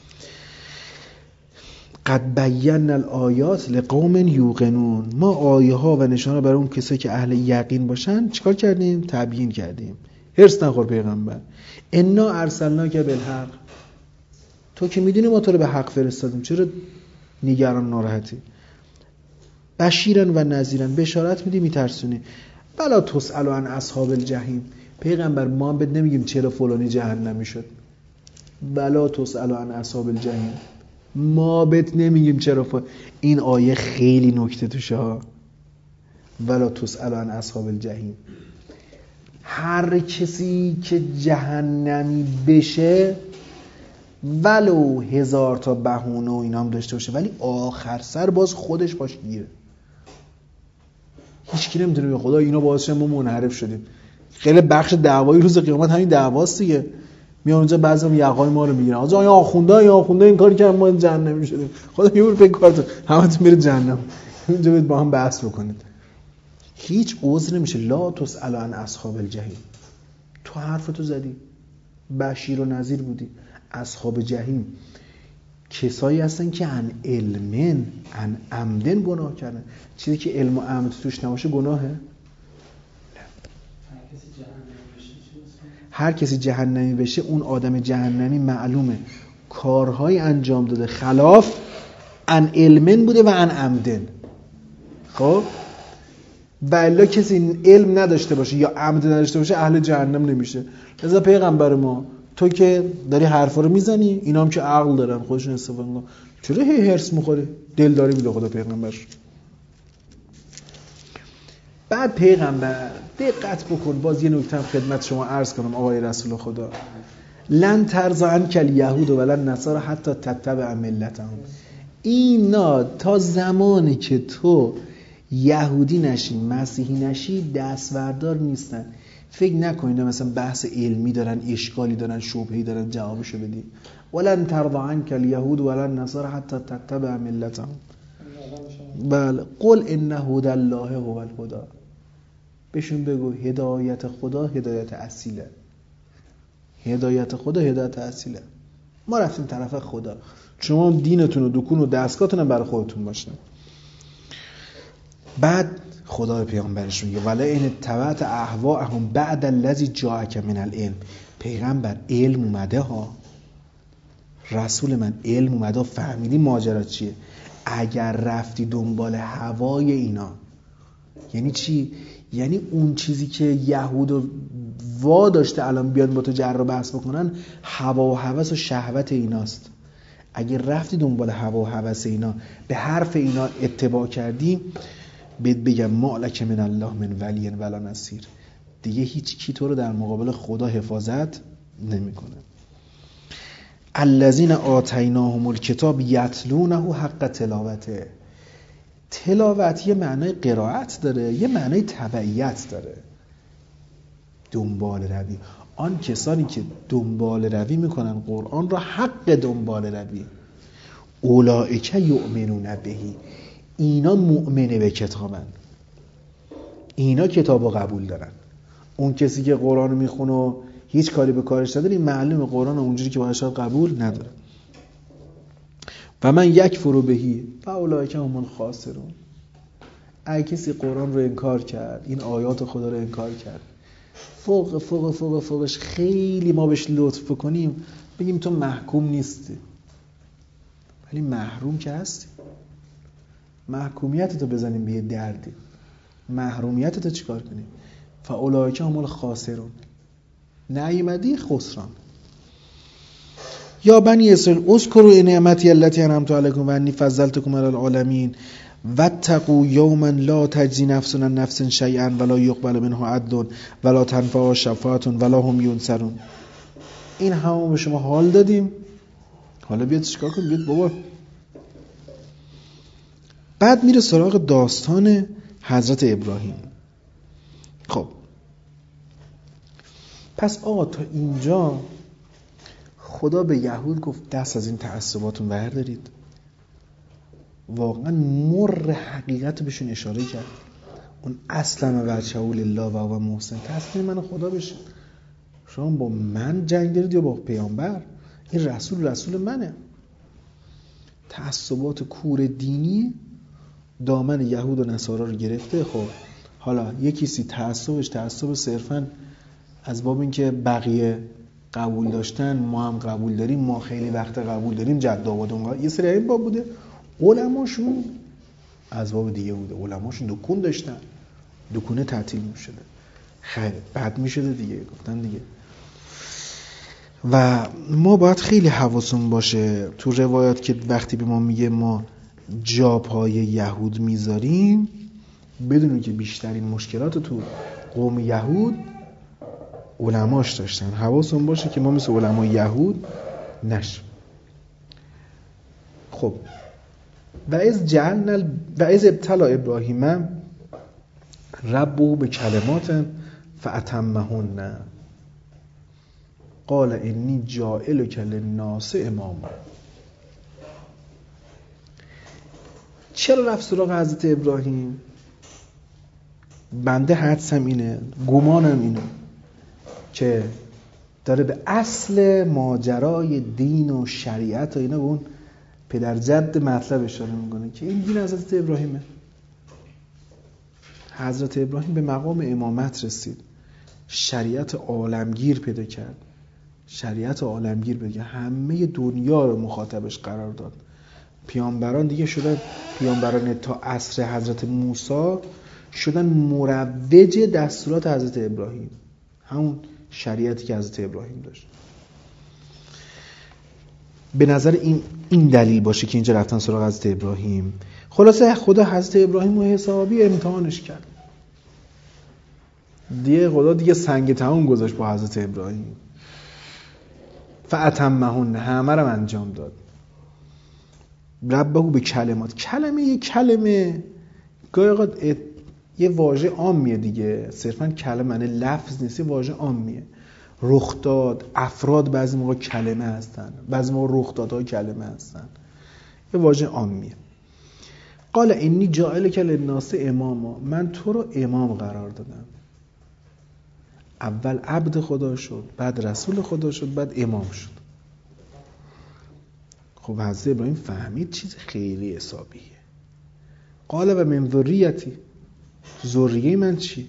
قد بینا الآیات لقوم یوقنون، ما آیه ها و نشانه برای اون کسایی که اهل یقین باشن چیکار کردیم؟ تبیین کردیم. هرس نخور پیغمبر. انا ارسلناک بالحق، تو که میدونی ما تو رو به حق فرستادیم، چرا نگران ناراحتی؟ بشیرن و نذیرن، بشارت میدی میترسونی. ولا تسأل عن اصحاب الجحیم. پیغمبر ما هم بهت نمیگیم چرا فلانی جهنمی شد. ولا تسأل عن اصحاب الجحیم، ما بهت نمیگیم چرا این آیه خیلی نکته توشه ها. ولا تسأل عن اصحاب الجحیم، هر کسی که جهنمی بشه ولو 1000 تا بهونه و اینا هم داشته باشه ولی آخر سر باز خودش باش گیره. هیچ کی نمیتونه به خدا اینا باعث ما منحرف شدیم. خیلی بخش دعوای روز قیامت همین دعواست دیگه. میان اونجا بعضی‌ها یقای ما رو میگیرن. آقا یا آخونده این کاری کردن ما جهنمی شدیم. خدا یه بار فکر کارتون همتون میره جهنم. اونجا برید با هم بحث بکنید. هیچ عذر نمیشه. لا تسأل عن اصحاب الجحیم. تو حرفتو زدی، بشیر و نذیر بودی. اصحاب جحیم کسایی هستن که عن علمن عن عمدن گناه کردن. چیزی که علم و عمد توش نباشه گناهه؟ هر کسی جهنمی بشه اون آدم جهنمی معلومه کارهای انجام داده خلاف عن علمن بوده و عن عمدن. خب و الا کسی علم نداشته باشه یا عمد نداشته باشه اهل جهنم نمیشه. لذا پیغمبر ما تو که داری حرفا رو میزنی اینا هم که عقل دارن خودشون استفاده میکنن، چرا هی هرس میخوری؟ دلداری میده خدا پیغمبر. بعد پیغمبر دقت بکن، باز یه نکته خدمت شما عرض کنم آقای رسول خدا، لن ترضى عنک الیهود ولا النصارى حتی تتبع ملتهم. اینا تا زمانی که تو یهودی نشی مسیحی نشی دستوردار نیستن. فکر نکنید مثلا بحث علمی دارن، اشکالی دارن، شبهه‌ای دارن جوابشو بدی. ولن ترضى عنک الیهود ولا النصارى حتی تتبع ملتهم. بله قل ان هدی الله هو الهدی. بهشون بگو هدایت خدا هدایت اصیله. هدایت خدا هدایت اصیله. ما رفتیم طرف خدا، شما دینتون و دکون و دستگاهتون هم برای خودتون باشه. بعد خدا پیامبرش میگه ولا ان اتبعت اهواءهم بعد الذی جاءک من العلم. پیغمبر علم اومده ها، رسول من علم اومده، فهمیدی ماجرا چیه. اگر رفتی دنبال هوای اینا، یعنی چی؟ یعنی اون چیزی که یهود و وا داشته الان بیان با تو جر و بحث بکنن هوا و هوس و شهوت ایناست. اگر رفتی دنبال هوا و هوس اینا به حرف اینا اتباع کردی بهت بگم مالک من الله من ولی ولا نصیر. دیگه هیچ کی تو رو در مقابل خدا حفاظت نمیکنه. الذین آتیناهم الکتاب یتلونه حق تلاوته. تلاوت یه معنای قرائت داره، یه معنای تبعیت داره، دنبال روی. آن کسانی که دنبال روی میکنن قرآن را حق دنبال روی، اولئک یؤمنون بهی. اینا مؤمنه به کتابن، اینا کتابو قبول دارن. اون کسی که قرآن رو میخونه و هیچ کاری به کارش نداره این معلومه قرآن اونجوری که باید قبول نداره. و من یکفر بهی فاولئک هم الخاسرون. اگه کسی قرآن رو انکار کرد، این آیات خدا رو انکار کرد، فوقش خیلی ما بهش لطف بکنیم بگیم تو محکوم نیستی ولی محروم که هستی. محکومیتتو بزنیم به یه دردی، محرومیتتو چیکار کنیم؟ فاولئک هم الخاسرون. نیامدی خسران. یا بنی اسرائیل اذکروا نعمتی التي انعمت علیکم و انی فضلتکم علی العالمین واتقوا یوما لا تجزی نفس عن نفس شیئا ولا یقبل منها عدل ولا تنفع شفاعة ولا هم ینصرون. این همو به شما حال دادیم، حالا بیاد چیکار کنیم؟ بیاد بابا. بعد میره سراغ داستان حضرت ابراهیم. خب پس آقا تا اینجا خدا به یهود گفت دست از این تعصباتون بردارید. واقعا مر حقیقت بهشون اشاره کرد. اون اصلا وجهه لله و هو محسن، تسلیم من خدا بشید. شما با من جنگ دارید یا با پیامبر؟ این رسول منه. تعصبات کور دینی دامن یهود و نصارا رو گرفته. خب حالا یکیسی تعصبش تعصب صرفاً از باب این که بقیه قبول داشتن ما هم قبول داریم، ما خیلی وقت قبول داریم، جد آباد اونها یه سری این باب بوده. علماشون از باب دیگه بوده، علماشون دکون داشتن، دکونه تعطیل میشده. خیلی بد میشده دیگه، گفتن دیگه. و ما باید خیلی حواسمون باشه تو روایات که وقتی به ما میگه ما جا پای یهود میذاریم، بدونیم که بیشترین مشکلات تو قوم یهود علماش داشتن. حواسمون باشه که ما مثل علمای یهود نشیم. خب و از ابتلا ابراهیم ربه به کلمات فاتمهن قال انی جاعلک للناس اماما. چرا رفت سراغ حضرت ابراهیم؟ بنده حدسم اینه، گمانم اینه که داره به اصل ماجرای دین و شریعت و اینا، به اون پدر جد مطلب اشاره میکنه که این دین حضرت ابراهیمه. حضرت ابراهیم به مقام امامت رسید، شریعت عالمگیر پیدا کرد، شریعت عالمگیر بگه همه دنیا رو مخاطبش قرار داد. پیامبران دیگه شدن، پیامبران تا عصر حضرت موسی شدن مروج دستورات حضرت ابراهیم، همون شریعتی که حضرت ابراهیم داشت. به نظر این دلیل باشه که اینجا رفتن سراغ حضرت ابراهیم. خلاصه خدا حضرت ابراهیم و حسابی امتحانش کرد دیگه. خدا دیگه سنگ تموم گذاشت با حضرت ابراهیم. فاتمهن، همه رو انجام داد. ربه به کلمات. کلمه گاهی اوقات یه واژه عامیه دیگه، صرفا کلمه معنی لفظ نیست، یه واژه عامیه. رخ داد، افراد بعضی موقع کلمه هستن، بعضی موقع رخ دادها کلمه هستن، یه واژه عامیه. قال انی جاعلک للناس اماما، من تو رو امام قرار دادم. اول عبد خدا شد، بعد رسول خدا شد، بعد امام شد. خب حضرت ابراهیم فهمید چیز خیلی حسابیه. قال و من ذریتی، تو ذریه من چی؟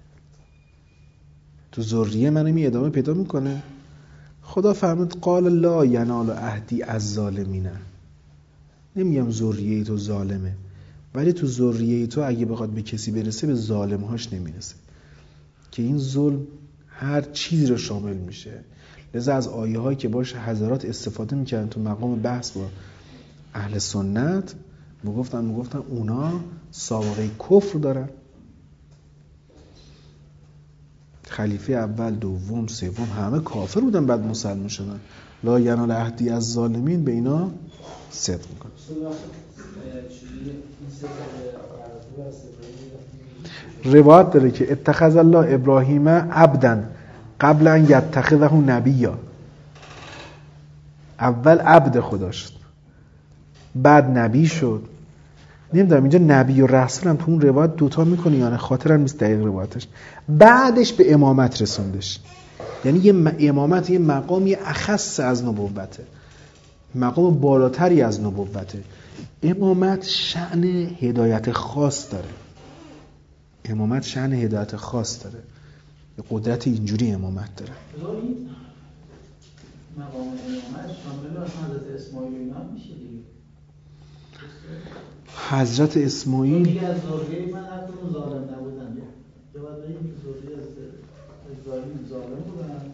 تو ذریه من می ادامه پیدا میکنه. خدا فرمود قال لا ینال عهدی الظالمین. نمیگم ذریه تو ظالمه، ولی تو ذریه تو اگه بخواد به کسی برسه به ظالمهاش نمیرسه، که این ظلم هر چیزی رو شامل میشه. لذا از آیه هایی که باش حضرات استفاده میکردن تو مقام بحث با اهل سنت، میگفتن اونا سابقه کفر دارن. خلیفه اول، دوم، سوم همه کافر بودن، بعد مسلمان شدن. لا ینال عهدی الظالمین به اینا صدق میکنه. روایت داره که اتخذ الله ابراهیم عبدا قبل ان یتخذه نبیا. اول عبد خدا شد، بعد نبی شد. نمیدونم اینجا نبی و رسول هم تو اون روایت دوتا میکنه یا نه، خاطرم نیست دقیق روایتش. بعدش به امامت رسوندش، یعنی یه امامت یه مقامی اخص از نبوته، مقام بالاتری از نبوته. امامت شأن هدایت خاص داره، امامت شأن هدایت خاص داره، یه قدرت اینجوری امامت داره. مقام امامت شامل حضرت اسماعیل اینا میشه دیگه. حضرت اسماعیل دیگه از ذریه من هر کدوم ظالم نبودن، یا باید بگیم که ذریه از ابراهیم ظالم بودن،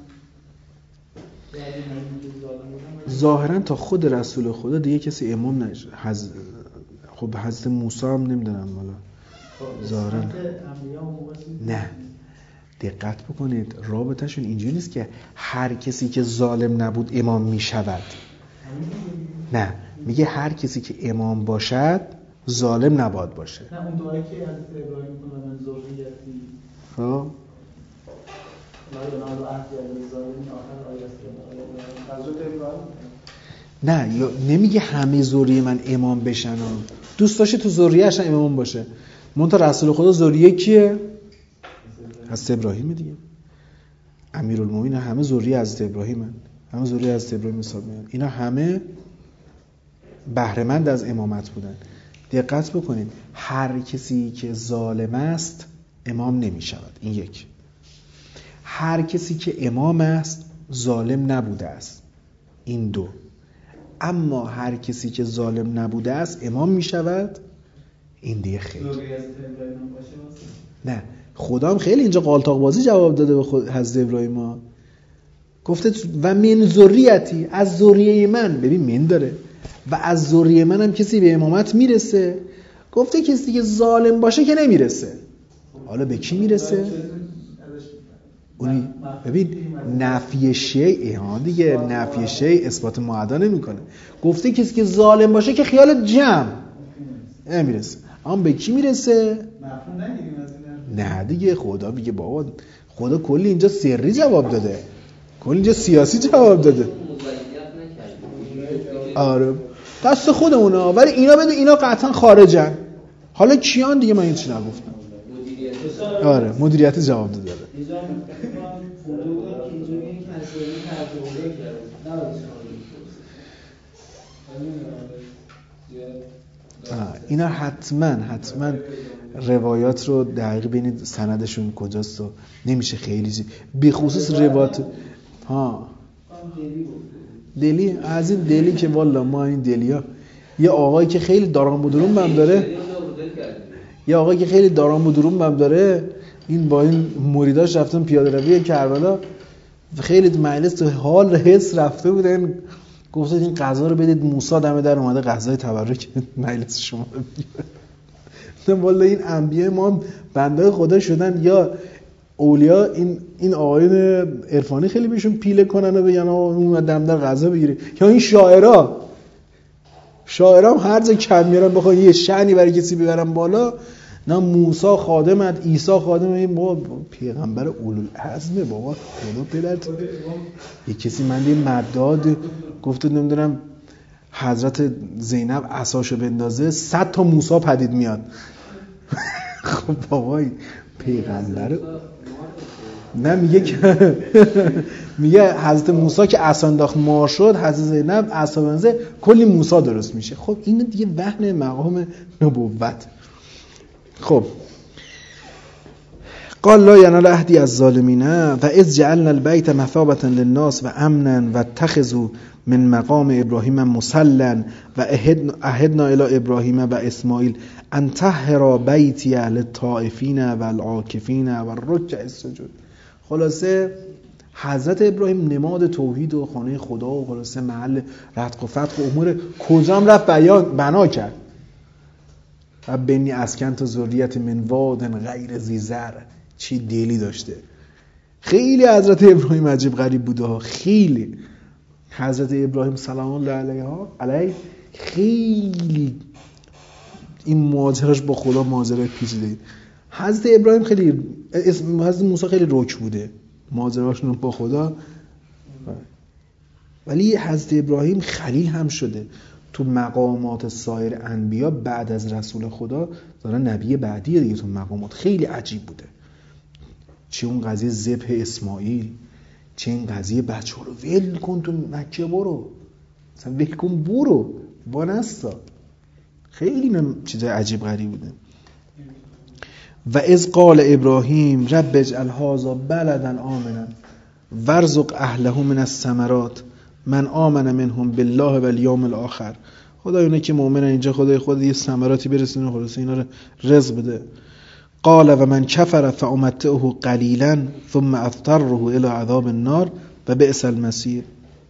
ظاهرا تا خود رسول خدا دیگه کسی امام نشه. خب حضرت موسی هم نمیدونم والا ظاهرا نه. دقت بکنید رابطه‌شون اینجوری نیست که هر کسی که ظالم نبود امام میشود. نه، میگه هر کسی که امام باشد ظالم نباید باشه. نه اون دعایی که حضرت ابراهیم میکنه من ذریتی. خب نه، نمیگه همه ذریه من امام بشن، دوست داشته تو ذریه‌اش امام باشه. منتها رسول خدا ذریه کیه؟ حضرت ابراهیم دیگه. امیرالمومنین همه ذریه حضرت ابراهیمن، همه ذریه حضرت ابراهیم حساب میان. اینا همه بهره مند از امامت بودن. دقت بکنید هر کسی که ظالم است امام نمی شود، این یک. هر کسی که امام است ظالم نبوده است، این دو. اما هر کسی که ظالم نبوده است امام می شود، این دیگه خیلی. نه، خدا هم خیلی اینجا قالتاق بازی جواب داده به خود حضرت ابراهیم ها. گفته و من ذریتی، از ذریه من، ببین من داره، و از ذریه من هم کسی به امامت میرسه. گفته کسی که ظالم باشه که نمیرسه. حالا به کی میرسه؟ اونی ببین نفی شیء ها دیگه، نفی شیء اثبات معدا نمیکنه. گفته کسی که ظالم باشه که خیال جمع نمیرسه. اما به کی میرسه؟ نه دیگه، خدا میگه بابا، خدا کلی اینجا سری جواب داده، کلی اینجا سیاسی جواب داده. آره دست خودمونه، ولی اینا بده اینا قطعا خارجن. حالا کیان دیگه من هیچ نگفتم. آره مدیریت جواب داده. اینا حتما روایات رو دقیق ببینید سندشون کجاست و نمیشه خیلی به خصوص روایات دلی از این دلی که والا ما این دلیا، یه آقایی که خیلی دارام بودروم بم داره، این با این مریداش رفتن پیاده روی کربلا، خیلی مجلس تو حال حس رفته بودن، گفت این غذا رو بدید موسی دم در اومده غذای تبرک مجلس شما نه والا این انبیاء ما بنده خدا شدن یا اولیا این آقایون عرفانی خیلی بهشون پیله کنن و بگن اون دم در غذا بگیری، یا این شاعرها هم هر جا کم میارن بخوان یه شأنی برای کسی ببرن بالا. نه موسی خادمت، عیسی خادم، این بابا پیغمبر اولوالعزم بابا خدا پدرت. یه کسی من یه مداد گفته نمیدونم حضرت زینب عصاشو بندازه 100 تا موسی پدید میاد. خب بابا پیغمبر نه میگه حضرت موسی که عصا انداخت مار شد، حضرت زینب عصا بندازه کلی موسی درست میشه. خب این دیگه وهن مقام نبوت. خب قال لا ینال عهدی الظالمین و اذ جعلنا البیت مثابة للناس و امنا و اتخذوا من مقام ابراهیم مصلا و عهدنا الی ابراهیم و اسماعیل ان طهرا بیتی للطائفین و العاکفین و الرکع السجود. خلاصه حضرت ابراهیم نماد توحید و خانه خدا و خلاصه محل رتق و فتق و امور کجا هم رفت بنا کرد. و بنی اسکنت ذریت من واد غیر ذی زرع، چی دلی داشته. خیلی حضرت ابراهیم عجیب غریب بوده ها، خیلی حضرت ابراهیم سلام الله علیه خیلی این ماجراش با خدا ماجرای پیچیده. حضرت ابراهیم خیلی، حضرت موسی خیلی رک بوده ماجراشون با خدا، ولی حضرت ابراهیم خلیل هم شده. تو مقامات سایر انبیا بعد از رسول خدا داره نبی بعدیه دیگه، تو مقامات خیلی عجیب بوده. چه اون قضیه ذبح اسماعیل، چه این قضیه بچه ها رو ول کن تو مکه برو، مثلا ول کن برو وانستا، خیلی چیز عجیب غریب بوده. و اذ قال ابراهیم رب اجعل هذا بلدا آمنا وارزق اهله من الثمرات من آمن منهم بالله و الیوم الاخر. خدای اونه که مؤمنن اینجا خدای خود یه ثمراتی برسونه خلاص اینا رو رزق بده. قال و من کفر فامتعه قلیلا ثم اضطره الى عذاب النار و بئس المصیر.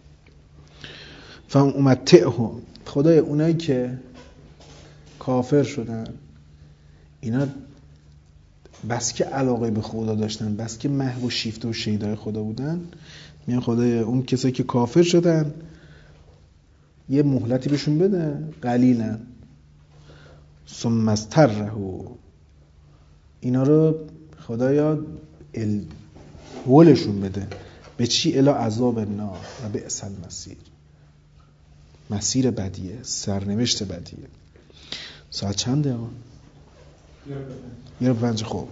فامتعه، خدای اونایی که کافر شدن، اینا بس که علاقه به خدا داشتن، بس که محو و شیفته و شیدای خدا بودن، میان خدای اون کسایی که کافر شدن یه مهلتی بهشون بده قلیلا ثم استره، اینا رو خدایا ولشون بده به چی؟ الی عذاب النار و بئس المصیر. مسیر بدیه، سرنوشت بدیه. ساعت چنده ها؟ 1:05. خوب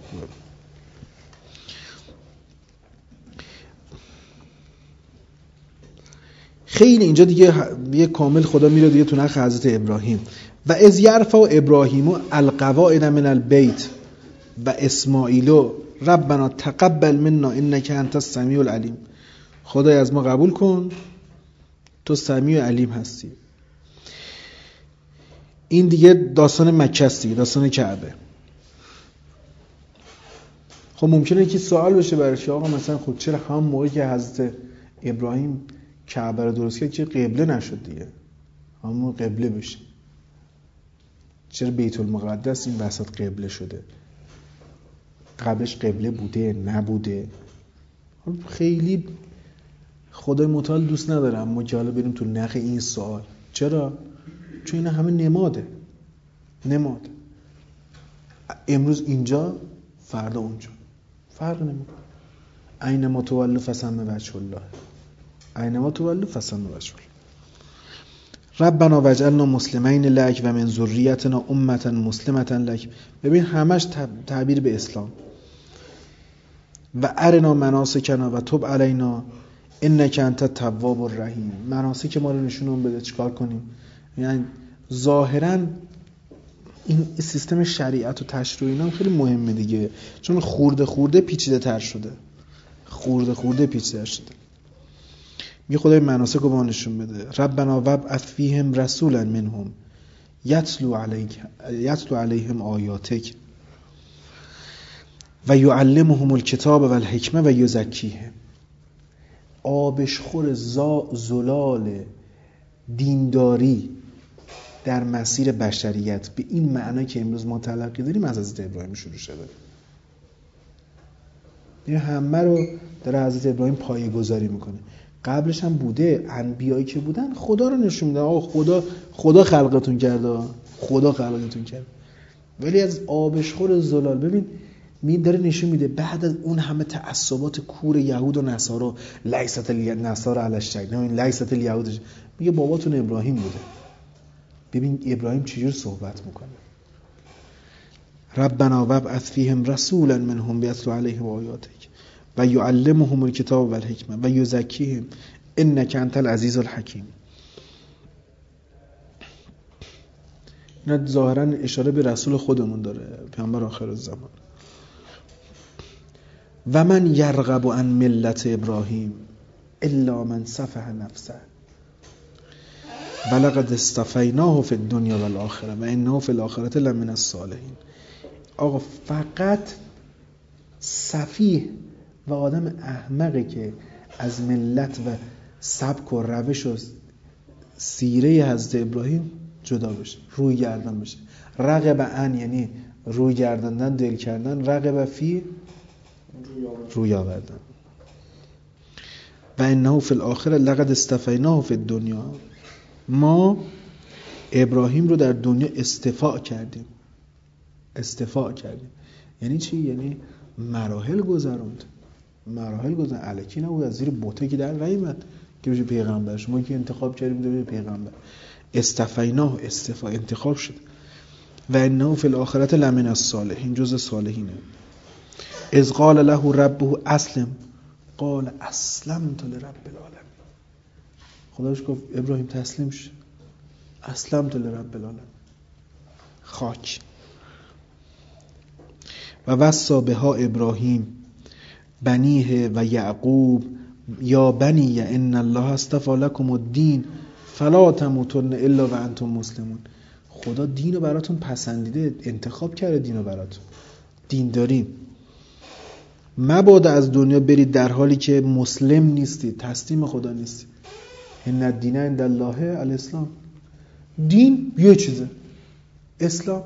خیلی اینجا دیگه یه کامل خدا میره دیگه تو نخ حضرت ابراهیم. و اذ یرفع ابراهیم القواعد من البیت و اسماعیل ربنا تقبل منا انک انت السمیع العلیم. خدای از ما قبول کن، تو سمیع و علیم هستی. این دیگه داستان مکه است دیگه، داستان کعبه. خب ممکنه که سوال بشه برش آقا مثلا خب چرا هم موقعی که حضرت ابراهیم کعبه رو درست کرد که قبله نشد دیگه، همون قبله بشه، چرا بیت المقدس این وسط قبله شده؟ قبلش قبله بوده نبوده؟ خیلی خدای متعال دوست ندارم ما که حالا بریم تو نخ این سوال. چرا؟ چون اینا همه نماد امروز اینجا فردا اونجا، فرق نمیکنه. اینما تولوا فثم وجه الله، اینما تولوا فثم وجه الله. ربنا واجعلنا مسلمین لک و من ذریتنا امة مسلمة لک. ببین همش تعبیر به اسلام. و ارنا مناسکنا و تب علینا انک انت التواب الرحیم. مناسک ما رو نشونمون بده چیکار کنیم. یعنی ظاهرا این سیستم شریعت و تشریع اینا خیلی مهمه دیگه، چون خورده پیچیده تر شده، میگه خدای مناسک رو با نشون بده. ربنا وابعث فیهم رسولا منهم یتلو علیهم آیاتک و یعلمهم الکتاب و الحکمه و یزکیهم. آبشخور زلال دینداری در مسیر بشریت به این معنی که امروز ما تلقی داریم از حضرت ابراهیم شروع شده. این همه رو داره حضرت ابراهیم پایه‌گذاری میکنه. قبلش هم بوده، انبیایی که بودن خدا رو نشون میدن. آقا خدا خلقتون کرده، ولی از آبشخور زلال ببین داره نشون میده بعد از اون همه تعصبات کور یهود و نصارا، لیست النصارى علی الشک، لیست الیهود، میگه باباتون ابراهیم بوده. ببین ابراهیم چجور صحبت میکنه. ربنا وابعث فیهم رسولا منهم یتلو علیهم آیاتک و یعلمهم الکتاب و الحکمه و یزکیهم انک انت العزیز الحکیم. این ظاهرا اشاره به رسول خودمون داره، پیامبر آخر الزمان. و من یرغب عن ملت ابراهیم الا من سفه نفسه ولقد اصطفیناه فی الدنیا و الاخره و انه فی الاخره لمن الصالحین. آقا فقط سفیه و آدم احمقی که از ملت و سبک و روش و سیره حضرت ابراهیم جدا بشه، روی گردن بشه. رغب عن یعنی روی گرداندن، دل کردن. رغب فی روی آوردن. و انه فی الاخره لقد اصطفیناه فی الدنیا. ما ابراهیم رو در دنیا اصطفاء کردیم. یعنی چی؟ یعنی مراحل گذروند. الکی نبود از زیر بوته که در نیامد که بشه پیغمبر. شما که انتخاب کردیم بشه پیغمبر. اصطفیناه، انتخاب شد. و انه فی الاخره لمن الصالحین، جز صالحینه. اذ قال له ربه اسلم قال اسلمت لرب العالمین. خداش گفت ابراهیم تسلیم شو. اسلمت لرب العالمین. خاک. و وصا بها ابراهیم بنیه و یعقوب یا بنی ان الله اصطفى لكم الدین فلا تموتن الا و انتم مسلمون. خدا دین رو براتون پسندیده، انتخاب کرده دین رو براتون. دین داریم. مبادا از دنیا برید در حالی که مسلم نیستید، تسلیم خدا نیستید. ان الدین عند الله الاسلام. دین یه چیزه، اسلام.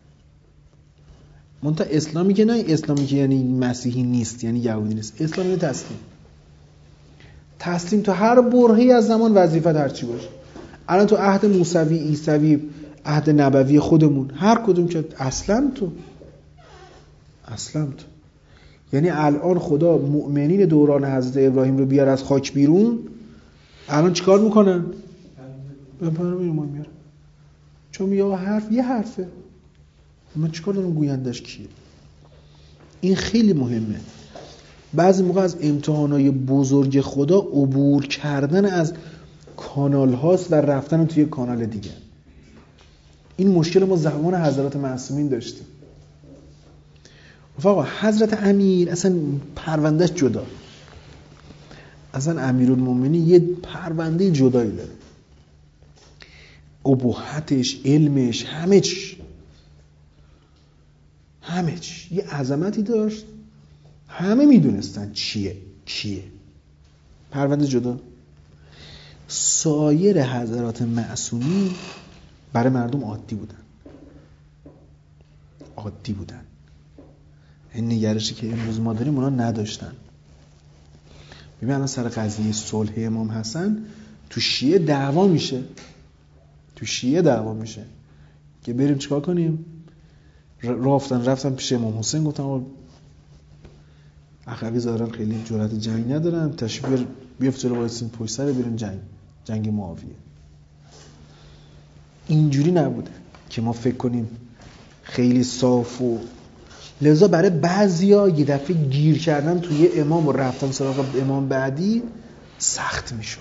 منتها اسلامی که نه اسلامی که یعنی مسیحی نیست، یعنی یهودی نیست. اسلام یعنی تسلیم تو هر برهه‌ای از زمان وظیفت هر چی باشه. الان تو عهد موسوی، عیسوی، عهد نبوی خودمون، هر کدوم که اسلام تو یعنی الان خدا مؤمنین دوران حضرت ابراهیم رو بیار از خاک بیرون، الان چیکار میکنن؟ بپرم ایمان میاره. چون یه حرفه من چیکار دارم گویندش کیه؟ این خیلی مهمه. بعضی موقع از امتحانای بزرگ خدا عبور کردن از کانال هاست و رفتن توی کانال دیگه. این مشکل ما زمان حضرات معصومین داشتیم. آقا حضرت امیر اصلا پروندهش جدا، اصلا امیرالمومنین یه پرونده جدایی داره. ابهتش، علمش، همه چی یه عظمتی داشت. همه میدونستن چیه کیه. پرونده جدا. سایر حضرات معصومین برای مردم عادی بودن. این نگرشی که امروز ما داریم اونا نداشتن. ببین الان سر قضیه صلح امام حسن تو شیعه دعوا میشه که بریم چیکار کنیم. رفتن پیش امام حسین، گفتم اخوی ظاهرا خیلی جرأت جنگ ندارن، تشریف بیفت جلو وایسین پشت سر بریم جنگ معاویه. اینجوری نبوده که ما فکر کنیم خیلی صاف و لذا برای بعضیا یه دفعه گیر کردن توی امام و رفتن سراغ امام بعدی سخت میشد.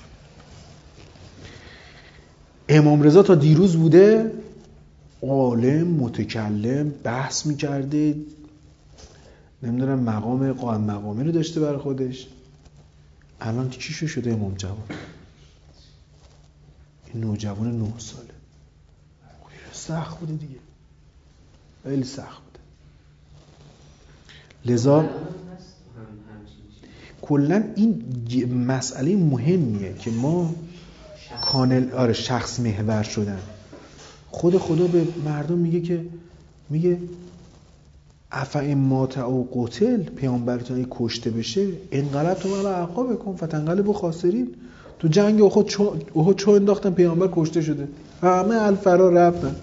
امام رضا تا دیروز بوده عالم متکلم بحث میکرده، نمیدونم مقام قائم مقامی رو داشته برای خودش. الان چی شده امام جوان؟ این نوجوان 9 ساله. سخت بوده دیگه، خیلی سخت بوده. لذا کلا این مسئله مهمیه که ما شخص محور شدن. خدا به مردم میگه افا مات او قتل، پیامبرتون کشته بشه انقلبتم علی اعقابکم فتنقلبوا خاسرین. تو جنگ احد چو انداختن پیامبر کشته شده، همه الفرا رفتن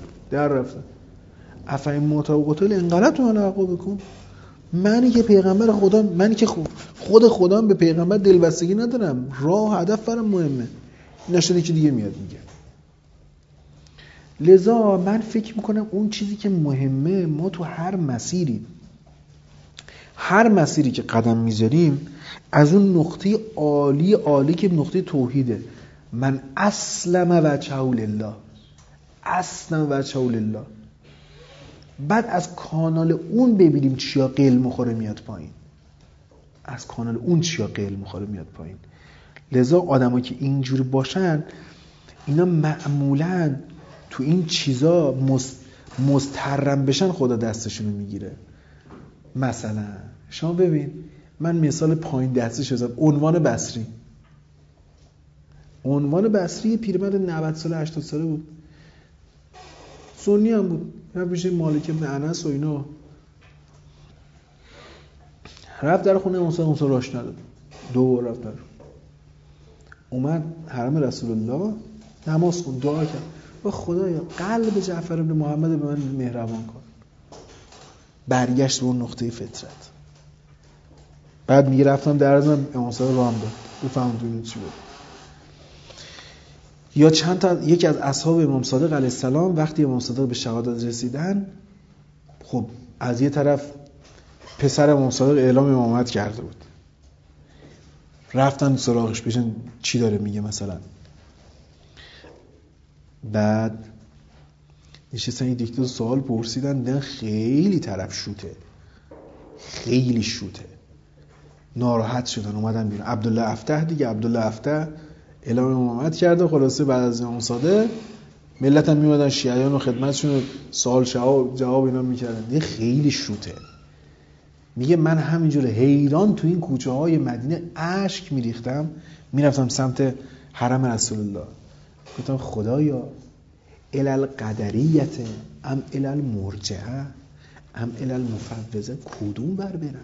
افا مات او قتل انقلبتم علی اعقابکم. منی که پیغمبر خدا، منی که خود خودم به پیغمبر دلبستگی ندارم، راه هدف برام مهمه. نشده که دیگه میاد میگه. لذا من فکر میکنم اون چیزی که مهمه، ما تو هر مسیری که قدم میذاریم از اون نقطه عالی که نقطه توحیده، من اسلم وجهه لله، بعد از کانال اون ببینیم چیا قل مخوره میاد پایین. لذا آدمایی که اینجوری باشن اینا معمولاً تو این چیزا مستحرم بشن خدا دستشونو میگیره. مثلا شما ببین، من مثال پایین دستی شدم، عنوان بصری پیرمرد 90 ساله 80 ساله بود، سنی هم بود، پیش مالک ابن انس و اینا. رفت در خونه امام راش نداد، 2 بار رفت در اومد حرم رسول الله، نماز خوند، دعا کرد و خدایا قلب جعفر بن محمد به من مهربان کن. برگشت به اون نقطه فطرت. بعد میگه رفتم در ازم امام صادق رام داد، بفهمون چی بود. یا یکی از اصحاب امام صادق علیه السلام وقتی امام صادق به شهادت رسیدن، خب از یه طرف پسر امام صادق اعلام امامت کرده بود، رفتن سراغش بشن چی داره میگه مثلا. بعد نشستن یه دیگه سوال پرسیدن، دیدن خیلی طرف شوته، ناراحت شدن، اومدن بیرون. عبدالله افتح اعلام امامت کرده. خلاصه بعد از امام صادق ملت هم میمدن شیعیان و خدمتشون سوال جواب اینا میکردن. دیگه خیلی شوته. میگه من همینجور حیران تو این کوچه های مدینه اشک میریختم، میرفتم سمت حرم رسول الله، گفتم خدایا الالقدریت ام الالمرجعه ام الالمفوضه، کدوم بر برم؟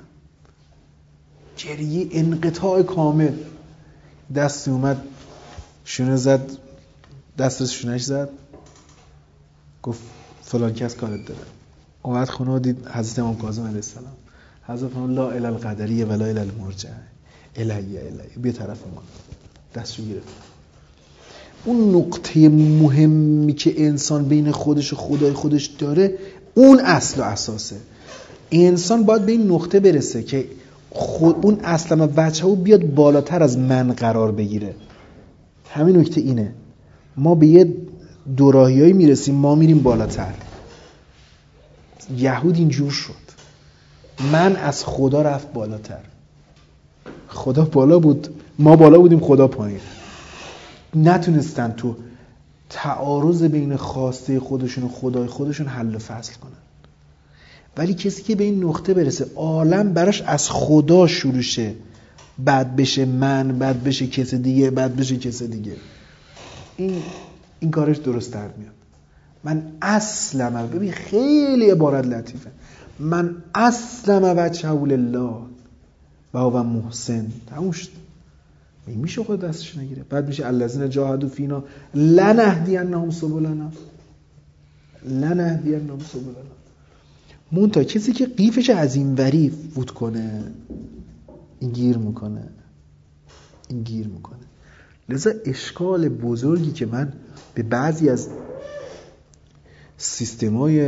گریه انقطاع کامل. دستی اومد شونه زد، دست شونهش زد، گفت فلان کس کارت داره. اومد خونه و دید حضرت امام کاظم علیه السلام. حضرت فرمود لا الالقدریه ولا الالمرجعه، الیه بیا طرف ما. دستشو گرفت. اون نقطه مهمی که انسان بین خودش و خدای خودش داره، اون اصل و اساسه. انسان باید به این نقطه برسه که اون اصل و وجهه بیاد بالاتر از من قرار بگیره. همین نکته اینه. ما به یه دوراهیایی میرسیم، ما میریم بالاتر. یهود اینجور شد، من از خدا رفت بالاتر. خدا بالا بود، ما بالا بودیم، خدا پایین. نتونستن تو تعارض بین خواسته خودشون و خدای خودشون حل و فصل کنن. ولی کسی که به این نقطه برسه عالم براش از خدا شروع شه، بعد بشه من، بعد بشه کس دیگه، بعد بشه کس دیگه، این کارش درست در میاد. من اسلم، ببین خیلی عبارت لطیفه، من اسلم وجهه لله و هو محسن، تموم شد. میشه خود دستش نگیره. بعد میشه الذین جاهدوا فینا لنهدینهم سبلنا، لنهدینهم سبلنا. مونتا کسی که قیفش از این وری فوت کنه این گیر میکنه، این گیر میکنه. لذا اشکال بزرگی که من به بعضی از سیستم‌های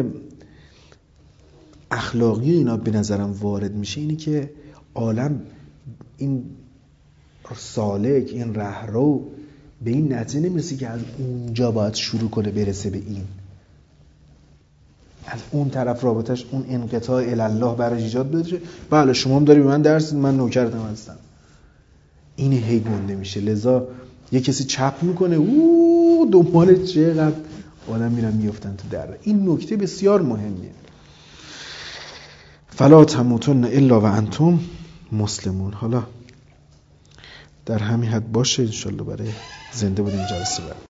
اخلاقی اینا به نظرم وارد میشه اینه که عالم، این سالک، این رهرو به این نتیجه نمیرسه که از اونجا باید شروع کنه برسه به این، از اون طرف رابطش اون انقطاع الله برای ایجاد بشه. بله شما هم داری به من درس میدی، من نوکرتم هستم. این هی گنده میشه. لذا یه کسی چپ میکنه دنبال چقدر آدم میرن میافتن تو دره. این نکته بسیار مهمیه. فلا تموتن الا و انتم مسلمون. حالا در همین حد باشه انشالله برای زنده بودیم جلسه بعد.